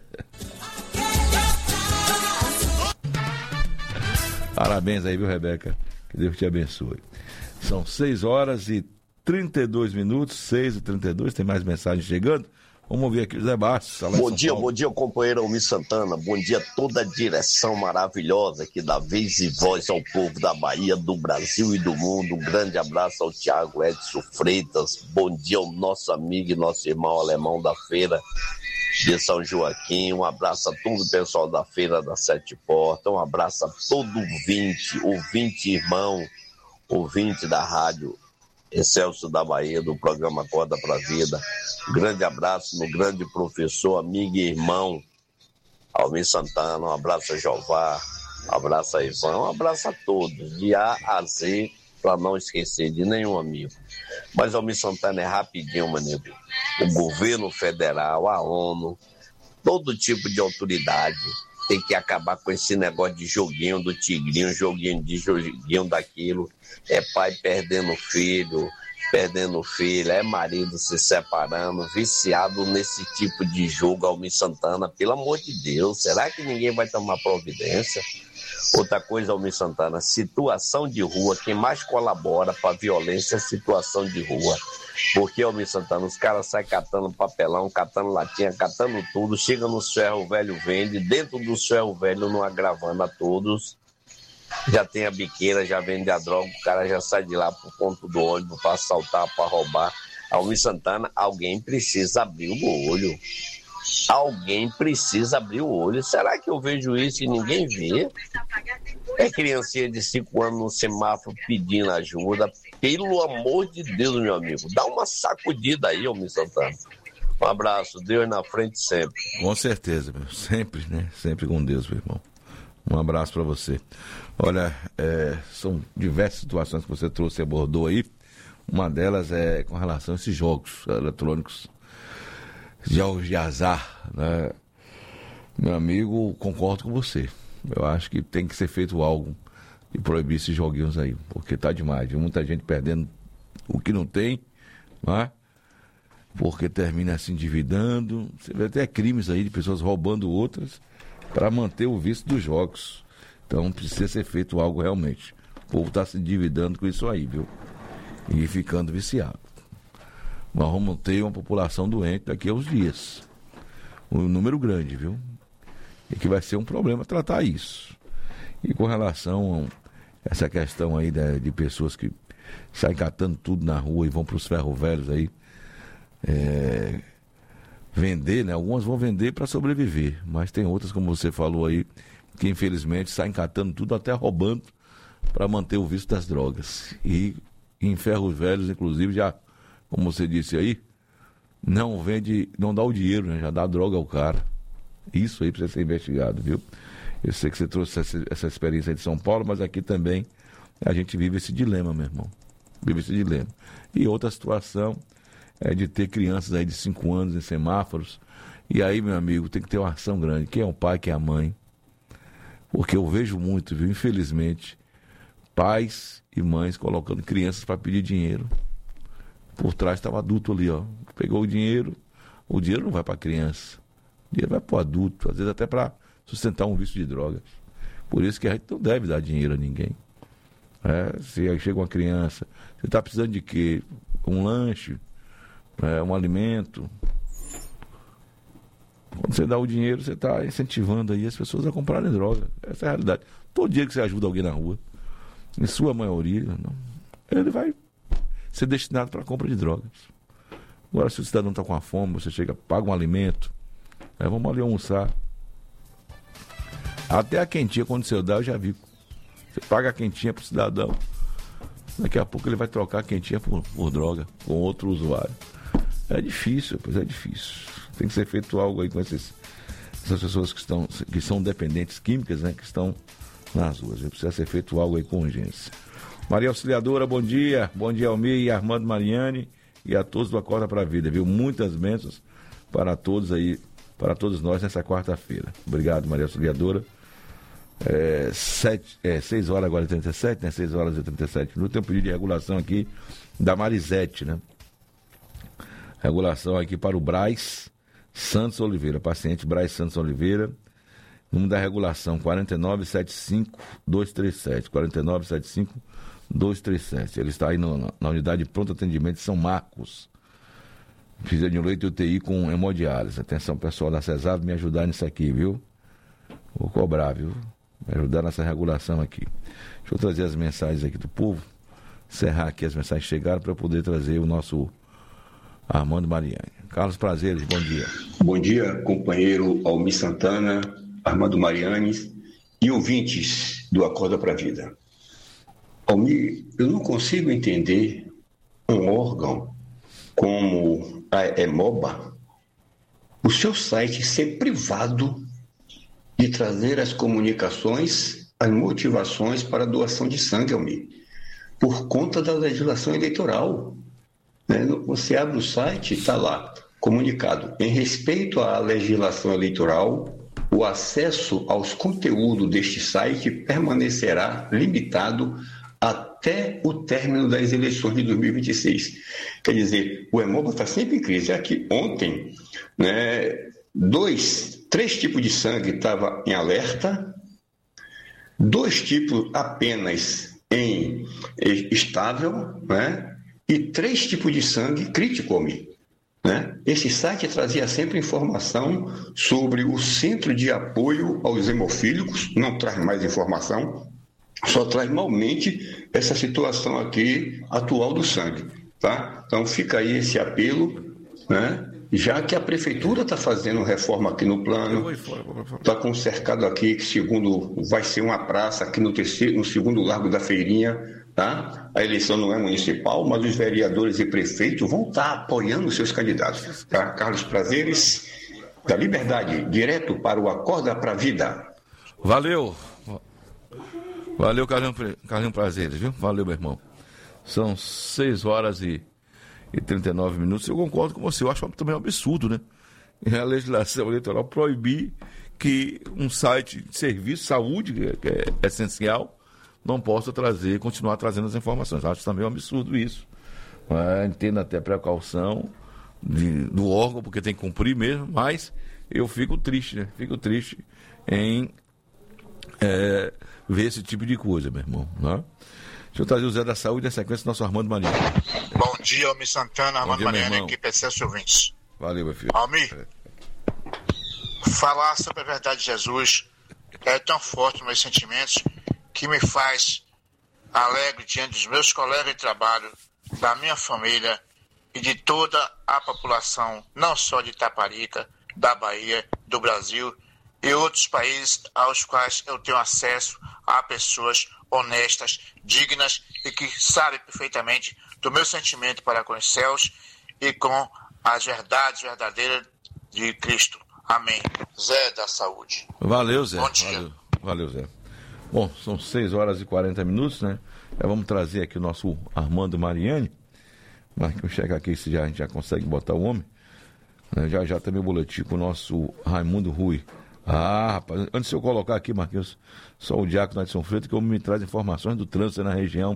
Parabéns aí, viu, Rebeca? Que Deus te abençoe. São seis horas e trinta e dois minutos, seis e trinta e dois, tem mais mensagem chegando. Vamos ouvir aqui o Zé Bastos. Bom dia, bom dia, companheiro Almir Santana. Bom dia, toda a direção maravilhosa que dá vez e voz ao povo da Bahia, do Brasil e do mundo. Um grande abraço ao Thiago Edson Freitas. Bom dia ao nosso amigo e nosso irmão alemão da feira de São Joaquim. Um abraço a todo o pessoal da feira da Sete Portas. Um abraço a todo ouvinte, ouvinte irmão, ouvinte da rádio Excelso da Bahia, do programa Acorda pra Vida. Um grande abraço no grande professor, amigo e irmão Almir Santana. Um abraço a Jová, um abraço a Ivan, um abraço a todos, de A a Z, para não esquecer de nenhum amigo. Mas Almir Santana é rapidinho, manego. O governo federal, a ONU, todo tipo de autoridade tem que acabar com esse negócio de joguinho do tigrinho, joguinho de joguinho daquilo. É pai perdendo filho, perdendo filha, é marido se separando, viciado nesse tipo de jogo. Almir Santana, pelo amor de Deus, será que ninguém vai tomar providência? Outra coisa, Almir Santana, situação de rua, quem mais colabora para a violência é a situação de rua. Porque, Almir Santana, os caras saem catando papelão, catando latinha, catando tudo, chega no ferro velho, vende, dentro do ferro velho, não agravando a todos, já tem a biqueira, já vende a droga, o cara já sai de lá pro ponto do ônibus para assaltar, para roubar. Almir Santana, alguém precisa abrir o olho. Alguém precisa abrir o olho. Será que eu vejo isso e ninguém vê? É criancinha de cinco anos no semáforo pedindo ajuda. Pelo amor de Deus, meu amigo, dá uma sacudida aí, Almir Santana. Um abraço, Deus na frente sempre. Com certeza, meu. Sempre, né? Sempre com Deus, meu irmão. Um abraço para você. Olha, é, são diversas situações que você trouxe e abordou aí. Uma delas é com relação a esses jogos eletrônicos, jogos de azar, né? Meu amigo, concordo com você. Eu acho que tem que ser feito algo e proibir esses joguinhos aí, porque tá demais. Viu? Muita gente perdendo o que não tem, né? Porque termina se endividando. Você vê até crimes aí de pessoas roubando outras para manter o vício dos jogos. Então precisa ser feito algo realmente. O povo está se endividando com isso aí, viu? E ficando viciado. Nós vamos ter uma população doente daqui a uns dias. Um número grande, viu? E que vai ser um problema tratar isso. E com relação a essa questão aí de, de pessoas que saem catando tudo na rua e vão para os ferros velhos aí, é, vender, né? Algumas vão vender para sobreviver, mas tem outras, como você falou aí, que infelizmente saem catando tudo, até roubando, para manter o vício das drogas. E em ferros velhos, inclusive, já, como você disse aí, não vende, não dá o dinheiro, né? Já dá droga ao cara. Isso aí precisa ser investigado, viu? Eu sei que você trouxe essa, essa experiência de São Paulo, mas aqui também a gente vive esse dilema, meu irmão. Vive esse dilema. E outra situação é de ter crianças aí de cinco anos em semáforos. E aí, meu amigo, tem que ter uma ação grande. Quem é o pai, quem é a mãe? Porque eu vejo muito, viu? Infelizmente, pais e mães colocando crianças para pedir dinheiro. Por trás estava o adulto ali, ó. Pegou o dinheiro, o dinheiro não vai para a criança. O dinheiro vai para o adulto, às vezes até para sustentar um vício de drogas. Por isso que a gente não deve dar dinheiro a ninguém. É, se aí chega uma criança, você está precisando de quê? Um lanche, é, um alimento. Quando você dá o dinheiro, você está incentivando aí as pessoas a comprarem droga. Essa é a realidade. Todo dia que você ajuda alguém na rua, em sua maioria, não, ele vai ser destinado para a compra de drogas. Agora, se o cidadão está com a fome, você chega, paga um alimento, é, vamos ali almoçar. Até a quentinha, quando você dá, eu já vi. Você paga a quentinha para o cidadão, daqui a pouco ele vai trocar a quentinha por, por droga, com outro usuário. É difícil, pois é difícil. Tem que ser feito algo aí com esses, essas pessoas que, estão, que são dependentes químicas, né, que estão nas ruas. Precisa ser feito algo aí com urgência. Maria Auxiliadora, bom dia. Bom dia, Almir e Armando Mariani e a todos do Acorda para a Vida, viu? Muitas bênçãos para todos aí, para todos nós nessa quarta-feira. Obrigado, Maria Auxiliadora. É, sete, é, seis horas agora e trinta e sete, né? seis horas e trinta e sete minutos. Tem um pedido de regulação aqui da Marisete, né? Regulação aqui para o Braz Santos Oliveira, paciente Braz Santos Oliveira. Número da regulação quatro nove sete cinco dois três sete. quatro nove sete cinco dois três sete. Ele está aí no, na unidade de pronto atendimento de São Marcos. Precisa de um leito de U T I com hemodiálise. Atenção, pessoal da CESAV, me ajudar nisso aqui, viu? Vou cobrar, viu? Me ajudar nessa regulação aqui. Deixa eu trazer as mensagens aqui do povo. Encerrar aqui as mensagens que chegaram para poder trazer o nosso Armando Mariani. Carlos Prazeres, bom dia. Bom dia, companheiro Almir Santana, Armando Mariani e ouvintes do Acorda pra Vida. Almir, eu não consigo entender um órgão como a Hemoba, o seu site ser privado de trazer as comunicações, as motivações para a doação de sangue, Almir, por conta da legislação eleitoral. Né? Você abre o site, está lá, comunicado, em respeito à legislação eleitoral, o acesso aos conteúdos deste site permanecerá limitado até o término das eleições de dois mil e vinte e seis. Quer dizer, o Hemoba está sempre em crise. Aqui, ontem, né, dois, três tipos de sangue estavam em alerta, dois tipos apenas em estável, né, e três tipos de sangue crítico, né? Esse site trazia sempre informação sobre o Centro de Apoio aos Hemofílicos, não traz mais informação, só traz malmente essa situação aqui atual do sangue, tá? Então fica aí esse apelo, né? Já que a prefeitura está fazendo reforma aqui no plano, está com um cercado aqui que segundo vai ser uma praça aqui no terceiro, no segundo Largo da Feirinha, tá? A eleição não é municipal, mas os vereadores e prefeitos vão estar apoiando seus candidatos, tá? Carlos Prazeres, da Liberdade, direto para o Acorda pra Vida. Valeu. Valeu, Carlinhos, Carlinhos Prazeres, viu? Valeu, meu irmão. São seis horas e, e trinta e nove minutos. Eu concordo com você. Eu acho também um absurdo, né? A legislação eleitoral proibir que um site de serviço, saúde, que é essencial, não possa trazer, continuar trazendo as informações. Eu acho também um absurdo isso. É, entendo até a precaução de, do órgão, porque tem que cumprir mesmo, mas eu fico triste, né? Fico triste em... É, ver esse tipo de coisa, meu irmão, né? Deixa eu trazer o Zé da Saúde na sequência do nosso Armando Mariani. Bom dia, Almir Santana, Armando Mariani, aqui, P C S ouvintes. Valeu, meu filho. Almir, é. falar sobre a verdade de Jesus é tão forte nos meus sentimentos que me faz alegre diante dos meus colegas de trabalho, da minha família e de toda a população, não só de Itaparica, da Bahia, do Brasil e outros países aos quais eu tenho acesso a pessoas honestas, dignas e que sabem perfeitamente do meu sentimento para com os céus e com as verdades verdadeiras de Cristo. Amém. Zé da Saúde. Valeu, Zé. Bom dia. Valeu, Valeu Zé. Bom, são seis horas e quarenta minutos, né? Já vamos trazer aqui o nosso Armando Mariani. Mas que eu chegar aqui se já, a gente já consegue botar o homem. Já já também o boletim com o nosso Raimundo Rui. Ah, rapaz, antes de eu colocar aqui, Marquinhos, só o Diácono Edson Freitas, que me traz informações do trânsito na região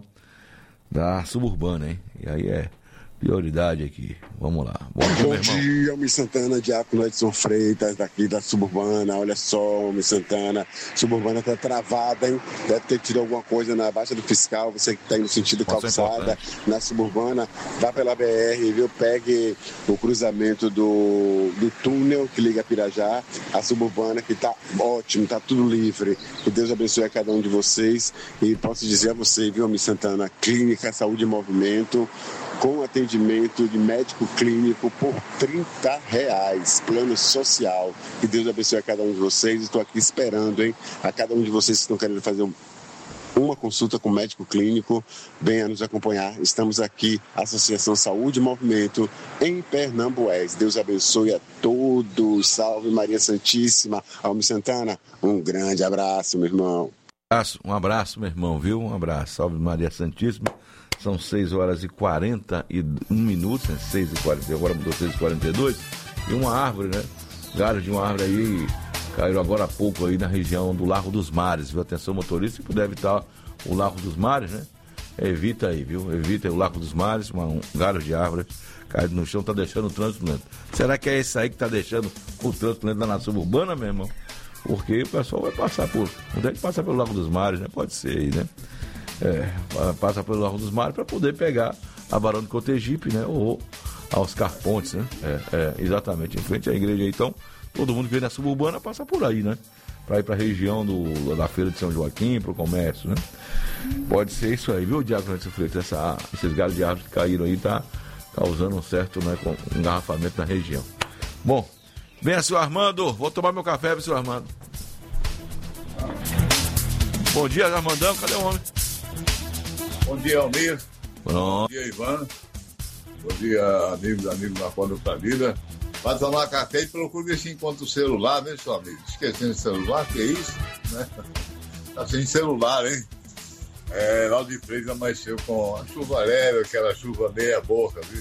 da suburbana, hein? E aí é prioridade aqui. Vamos lá. Bom dia, Bom meu irmão. dia, Almir Santana, Diácono Edson Freitas, daqui da suburbana. Olha só, Almir Santana, suburbana tá travada, hein? Deve ter tido alguma coisa na Baixa do Fiscal, você que tá indo no sentido calçada, na suburbana, vá pela B R, viu? Pegue o cruzamento do, do túnel que liga a Pirajá, a suburbana, que tá ótimo, tá tudo livre. Que Deus abençoe a cada um de vocês e posso dizer a você, viu, Almir Santana, Clínica Saúde em Movimento, com atendimento de médico clínico por trinta reais, plano social. Que Deus abençoe a cada um de vocês. Estou aqui esperando, hein? A cada um de vocês que estão querendo fazer um, uma consulta com médico clínico, venha nos acompanhar. Estamos aqui, Associação Saúde e Movimento, em Pernambués. Deus abençoe a todos. Salve Maria Santíssima. Almir Santana, um grande abraço, meu irmão. Um abraço, meu irmão, viu? Um abraço. Salve Maria Santíssima. São seis horas e quarenta e um minutos, né? seis e quarenta, agora mudou seis e quarenta e dois. E uma árvore, né? Galhos de uma árvore aí caíram agora há pouco aí na região do Largo dos Mares, viu? Atenção, motorista, que puder evitar o Largo dos Mares, né? Evita aí, viu? Evita aí o Largo dos Mares, uma, um galho de árvore caído no chão, tá deixando o trânsito lento. Será que é esse aí que tá deixando o trânsito lento na suburbana, meu irmão? Porque o pessoal vai passar por... Onde é que passa pelo Largo dos Mares, né? Pode ser aí, né? É, passa pelo Largo dos Mares para poder pegar a Barão de Cotegipe, né? Ou a Oscar Pontes, né? É, é, exatamente, em frente à igreja aí. Então, todo mundo que vem na suburbana passa por aí, né? Para ir para a região do, da Feira de São Joaquim, para o comércio, né? Pode ser isso aí, viu, Diácono Edson Freitas? Essa, esses galhos de árvores que caíram aí tá causando um certo, né, engarrafamento na região. Bom, venha, senhor Armando. Vou tomar meu café, viu, senhor Armando? Bom dia, Armandão. Cadê o homem? Bom dia, Almir. Pronto. Bom dia, Ivan. Bom dia, amigos, amigos da Corda da Vida. Vai tomar café e procura ver se encontra o celular, né, seu amigo? Esquecendo o celular, que é isso? Né? Tá sem celular, hein? É, Lauro de Freitas amanheceu com a chuva leve, aquela chuva meia boca, viu?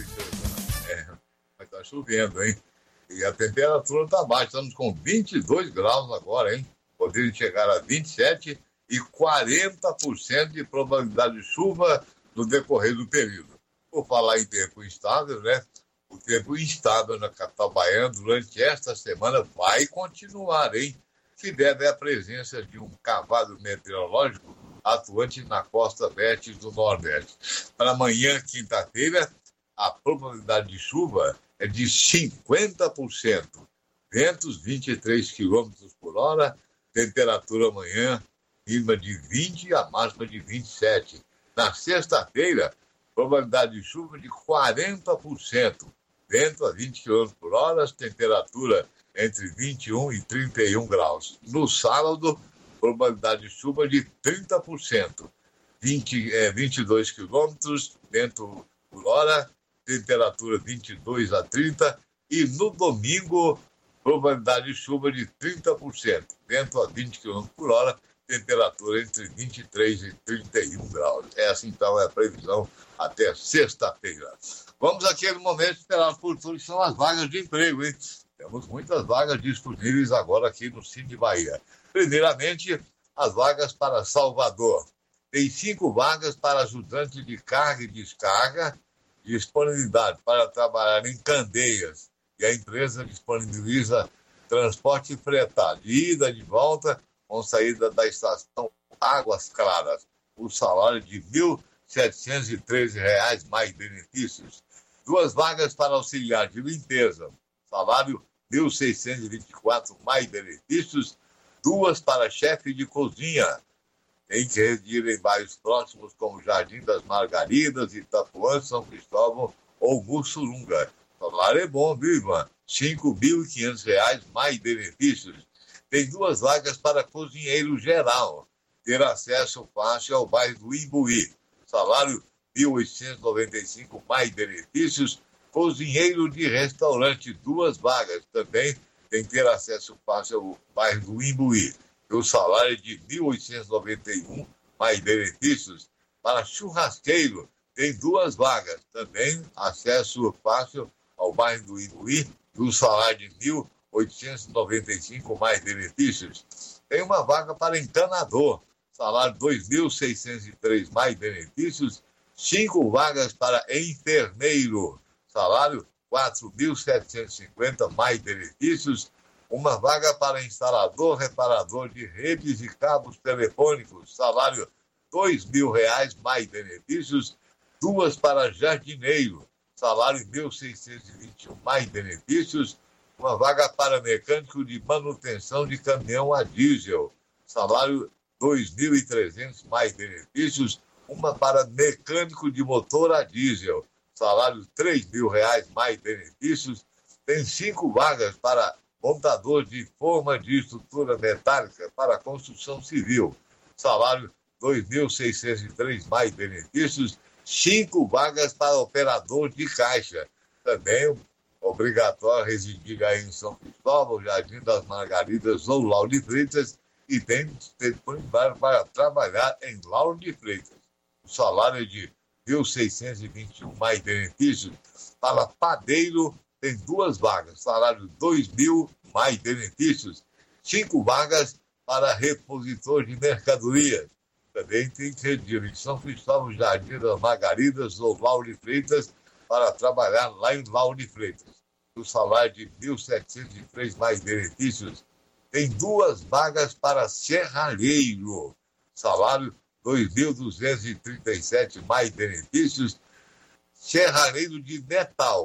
É, mas tá chovendo, hein? E a temperatura tá baixa, estamos com vinte e dois graus agora, hein? Poderia chegar a vinte e sete e quarenta por cento de probabilidade de chuva no decorrer do período. Por falar em tempo instável, né? O tempo instável na capital baiana durante esta semana vai continuar, hein? Se deve à presença de um cavalo meteorológico atuante na costa leste do Nordeste. Para amanhã, quinta-feira, a probabilidade de chuva é de cinquenta por cento. Ventos vinte e três quilômetros por hora, temperatura amanhã mínima de vinte e a máxima de vinte e sete. Na sexta-feira, probabilidade de chuva de quarenta por cento. Vento a vinte quilômetros por hora, temperatura entre vinte e um e trinta e um graus. No sábado, probabilidade de chuva de trinta por cento. vinte, é, vinte e dois quilômetros, vento por hora, temperatura vinte e dois a trinta. E no domingo, probabilidade de chuva de trinta por cento. Vento a vinte quilômetros por hora, temperatura entre vinte e três e trinta e um graus. Essa, então, é a previsão até sexta-feira. Vamos àquele momento esperar por tudo, que são as vagas de emprego, hein? Temos muitas vagas disponíveis agora aqui no Cine Bahia. Primeiramente, as vagas para Salvador. Tem cinco vagas para ajudante de carga e descarga, disponibilidade para trabalhar em Candeias. E a empresa disponibiliza transporte fretado, de ida e de volta, com saída da estação Águas Claras. O salário de mil setecentos e treze reais mais benefícios. Duas vagas para auxiliar de limpeza. Salário mil seiscentos e vinte e quatro mais benefícios. Duas para chefe de cozinha. Tem que residir em bairros próximos como Jardim das Margaridas, Itapuã, São Cristóvão ou Mussurunga. Salário é bom, viu, Ivan? cinco mil e quinhentos reais mais benefícios. Tem duas vagas para cozinheiro geral. Ter acesso fácil ao bairro do Imbuí. Salário mil oitocentos e noventa e cinco mais benefícios. Cozinheiro de restaurante, duas vagas. Também tem que ter acesso fácil ao bairro do Imbuí. O salário é de mil oitocentos e noventa e um mais benefícios. Para churrasqueiro, tem duas vagas. Também acesso fácil ao bairro do Imbuí. O salário de mil oitocentos e noventa e cinco mais benefícios. Tem uma vaga para encanador. Salário dois mil seiscentos e três mais benefícios. Cinco vagas para enfermeiro. Salário quatro mil setecentos e cinquenta mais benefícios. Uma vaga para instalador, reparador de redes e cabos telefônicos. Salário dois mil reais mais benefícios. Duas para jardineiro. Salário mil seiscentos e vinte e um mais benefícios. Uma vaga para mecânico de manutenção de caminhão a diesel. Salário dois mil e trezentos mais benefícios. Uma para mecânico de motor a diesel. Salário três mil reais mais benefícios. Tem cinco vagas para montador de forma de estrutura metálica para construção civil. Salário dois mil seiscentos e três mais benefícios. Cinco vagas para operador de caixa. Também obrigatório residir aí em São Cristóvão, Jardim das Margaridas ou Lauro de Freitas, e tem disponibilidade para trabalhar em Lauro de Freitas. O salário é de mil seiscentos e vinte e um mais benefícios. Para padeiro, tem duas vagas. Salário dois mil mais benefícios. Cinco vagas para repositor de mercadorias. Também tem que residir em São Cristóvão, Jardim das Margaridas ou Lauro de Freitas, para trabalhar lá em Lauro de Freitas. O salário de mil setecentos e três mais benefícios. Tem duas vagas para serralheiro. Salário dois mil duzentos e trinta e sete mais benefícios. Serralheiro de metal.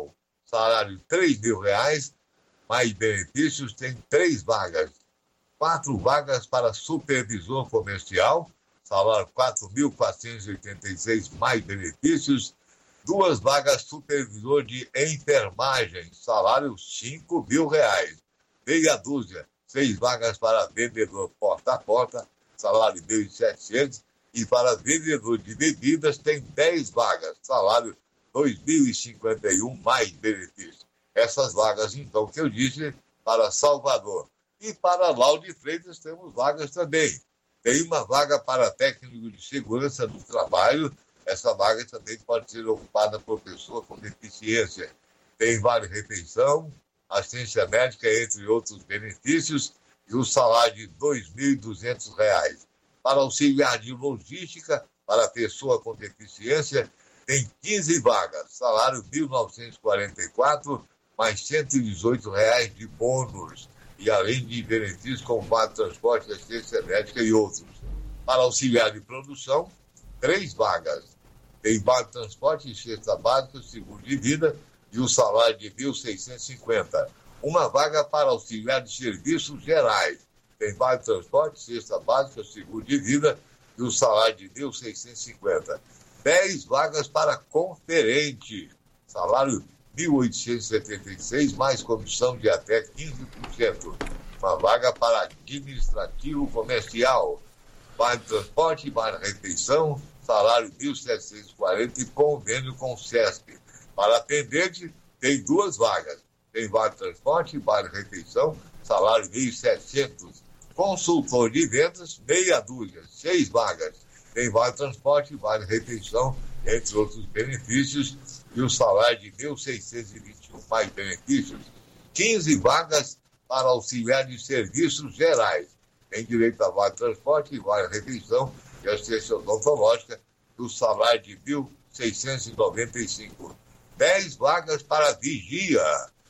salário de três mil reais, mais benefícios, tem três vagas. Quatro vagas para supervisor comercial, salário quatro mil quatrocentos e oitenta e seis, mais benefícios. Duas vagas supervisor de enfermagem, salário cinco mil reais. Meia dúzia, seis vagas para vendedor porta a porta, salário mil e setecentos. E para vendedor de bebidas tem dez vagas, salário dois mil e cinquenta e um, mais benefícios. Essas vagas, então, que eu disse, para Salvador. E para Lauro de Freitas temos vagas também. Tem uma vaga para técnico de segurança do trabalho. Essa vaga também pode ser ocupada por pessoa com deficiência. Tem vale-refeição, assistência médica, entre outros benefícios, e o salário de dois mil e duzentos reais. Para auxiliar de logística, para pessoa com deficiência, tem quinze vagas, salário mil novecentos e quarenta e quatro, mais cento e dezoito reais de bônus, e além de benefícios como vale transporte, assistência médica e outros. Para auxiliar de produção, três vagas. Tem vale transporte, cesta básica, seguro de vida e o salário de mil seiscentos e cinquenta. Uma vaga para auxiliar de serviços gerais. Tem vale transporte, cesta básica, seguro de vida e o salário de mil seiscentos e cinquenta. Dez vagas para conferente, salário mil oitocentos e setenta e seis, mais comissão de até quinze por cento. Uma vaga para administrativo comercial, vale transporte, vale refeição, salário mil setecentos e quarenta e convênio com o Sesc. Para atendente, tem duas vagas. Tem vale transporte, vale refeição, salário mil e setecentos. Consultor de vendas, meia dúzia, seis vagas. Tem vale transporte, vale refeição, entre outros benefícios, e o salário de mil seiscentos e vinte e um, mais benefícios. quinze vagas para auxiliar de serviços gerais. Tem direito a vale transporte, vale refeição e assistência odontológica, e o salário de mil seiscentos e noventa e cinco. dez vagas para vigia.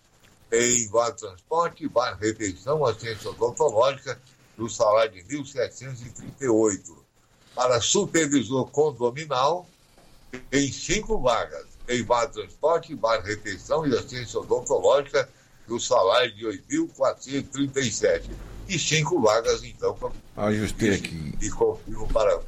Tem vale transporte, vale refeição, assistência odontológica, e o salário de mil setecentos e trinta e oito. Para supervisor condominal, tem cinco vagas. Tem vale transporte, vale refeição e assistência odontológica, e o salário de oito mil quatrocentos e trinta e sete. E cinco vagas, então, ajustei aqui. E confirmo para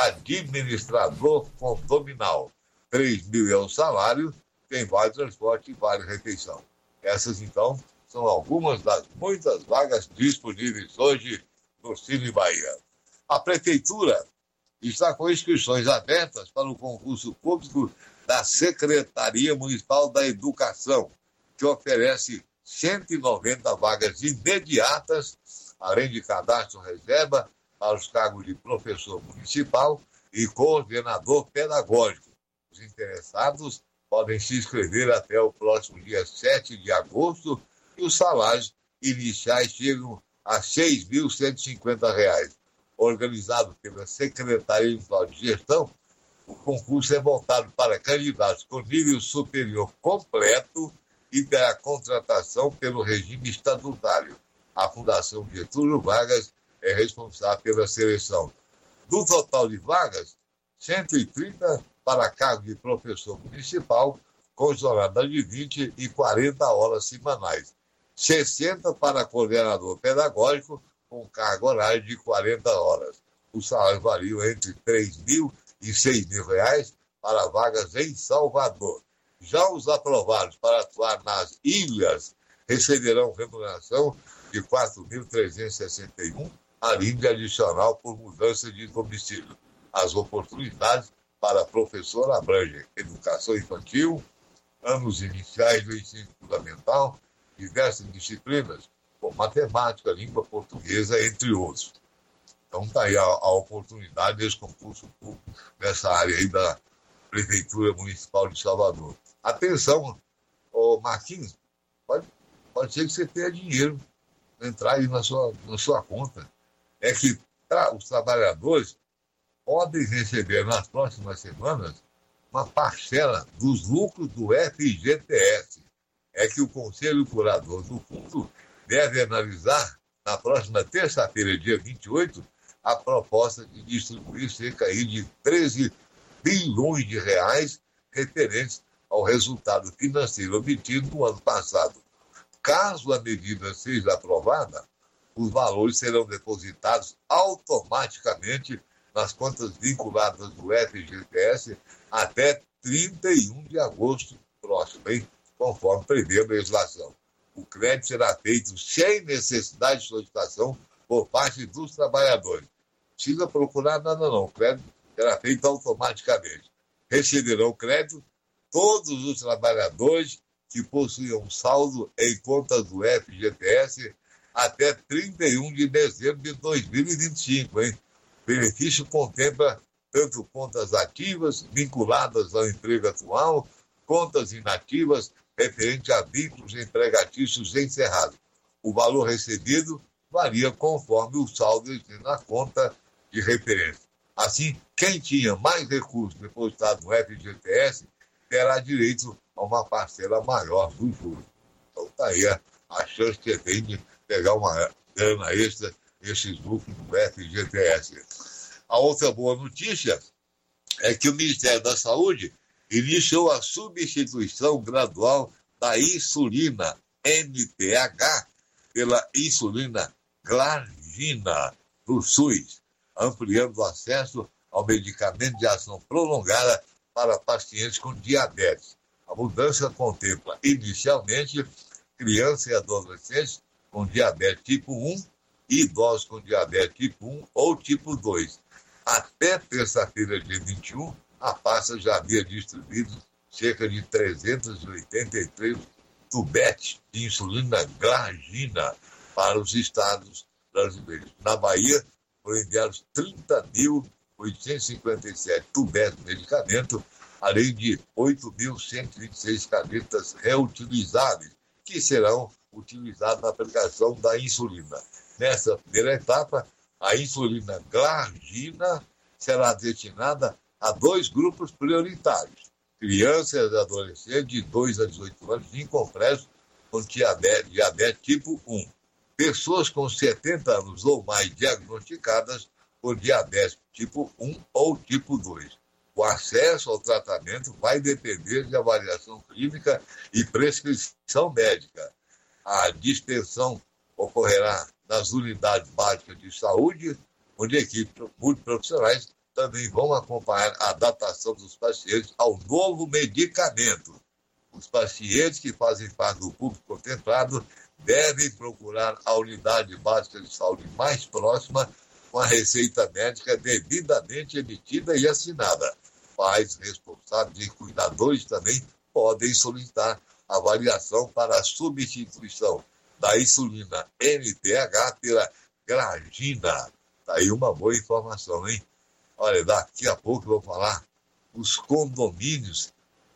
administrador condominal. três mil é o salário, tem vale transporte e vale refeição. Essas, então, são algumas das muitas vagas disponíveis hoje no Cine Bahia. A Prefeitura está com inscrições abertas para o concurso público da Secretaria Municipal da Educação, que oferece cento e noventa vagas imediatas, além de cadastro reserva para os cargos de professor municipal e coordenador pedagógico. Os interessados podem se inscrever até o próximo dia sete de agosto e os salários iniciais chegam a seis mil cento e cinquenta reais. Organizado pela Secretaria Municipal de Gestão, o concurso é voltado para candidatos com nível superior completo e da contratação pelo regime estatutário. A Fundação Getúlio Vargas é responsável pela seleção. Do total de vagas, cento e trinta para cargo de professor municipal, com jornada de vinte e quarenta horas semanais. sessenta para coordenador pedagógico, com carga horária de quarenta horas. O salário varia entre três mil e seis mil reais para vagas em Salvador. Já os aprovados para atuar nas ilhas receberão remuneração de quatro mil trezentos e sessenta e um, além de adicional por mudança de domicílio. As oportunidades para professor abrangem educação infantil, anos iniciais do ensino fundamental, diversas disciplinas, como matemática, língua portuguesa, entre outros. Então está aí a, a oportunidade desse concurso público nessa área aí da Prefeitura Municipal de Salvador. Atenção, ô Marquinhos, pode, pode ser que você tenha dinheiro para entrar aí na sua, na sua conta. É que tra, os trabalhadores podem receber nas próximas semanas uma parcela dos lucros do F G T S. É que o Conselho Curador do Fundo deve analisar, na próxima terça-feira, dia vinte e oito, a proposta de distribuir cerca aí de treze bilhões de reais referentes ao resultado financeiro obtido no ano passado. Caso a medida seja aprovada, os valores serão depositados automaticamente nas contas vinculadas do F G T S até trinta e um de agosto próximo, hein? Conforme prevê a legislação. O crédito será feito sem necessidade de solicitação por parte dos trabalhadores. Não precisa procurar nada não, o crédito será feito automaticamente. Receberão crédito todos os trabalhadores que possuíam saldo em contas do F G T S até trinta e um de dezembro de dois mil e vinte e cinco, hein? O benefício contempla tanto contas ativas vinculadas ao emprego atual, contas inativas referente a vínculos empregatícios encerrados. O valor recebido varia conforme o saldo na conta de referência. Assim, quem tinha mais recursos depositados no F G T S terá direito a uma parcela maior do juros. Então está aí a, a chance que tem de pegar uma grana extra, esses lucros do F G T S. A outra boa notícia é que o Ministério da Saúde iniciou a substituição gradual da insulina M T H pela insulina glargina do SUS, ampliando o acesso ao medicamento de ação prolongada para pacientes com diabetes. A mudança contempla, inicialmente, crianças e adolescentes com diabetes tipo um e idosos com diabetes tipo um ou tipo dois. Até terça-feira, dia vinte e um, a pasta já havia distribuído cerca de trezentos e oitenta e três tubetes de insulina glargina para os estados brasileiros. Na Bahia, foram enviados trinta mil oitocentos e cinquenta e sete tubetes de medicamento, além de oito mil cento e vinte e seis canetas reutilizáveis, que serão utilizadas na aplicação da insulina. Nessa primeira etapa, a insulina glargina será destinada a dois grupos prioritários: crianças e adolescentes de dois a dezoito anos incompressos com diabetes, diabetes tipo um, pessoas com setenta anos ou mais diagnosticadas por diabetes tipo um ou tipo dois. O acesso ao tratamento vai depender de avaliação clínica e prescrição médica. A dispersão ocorrerá nas unidades básicas de saúde, onde equipes multiprofissionais também vão acompanhar a adaptação dos pacientes ao novo medicamento. Os pacientes que fazem parte do público contemplado devem procurar a unidade básica de saúde mais próxima com a receita médica devidamente emitida e assinada. Pais responsáveis e cuidadores também podem solicitar avaliação para a substituição da insulina M T H pela glargina. Está aí uma boa informação, hein? Olha, daqui a pouco eu vou falar, os condomínios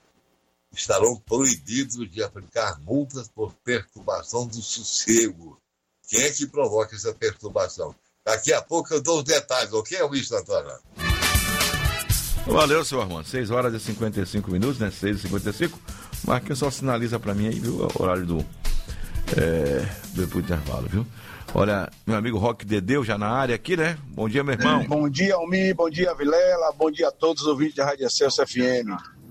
estarão proibidos de aplicar multas por perturbação do sossego. Quem é que provoca essa perturbação? Daqui a pouco eu dou os detalhes, ok, Luiz Santana? Valeu, seu Armando. seis horas e cinquenta e cinco minutos, né? seis e cinquenta e cinco. Marquinhos só sinaliza pra mim aí, viu? O horário do, é, do intervalo, viu? Olha, meu amigo Roque Dedeu já na área aqui, né? Bom dia, meu irmão. Bom dia, Almir. Bom dia, Vilela. Bom dia a todos os ouvintes da Rádio Excelso F M.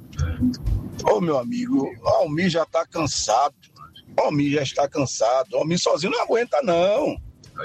Ô, meu amigo, o Almir já tá cansado. O Almir já está cansado. O Almir sozinho não aguenta, não.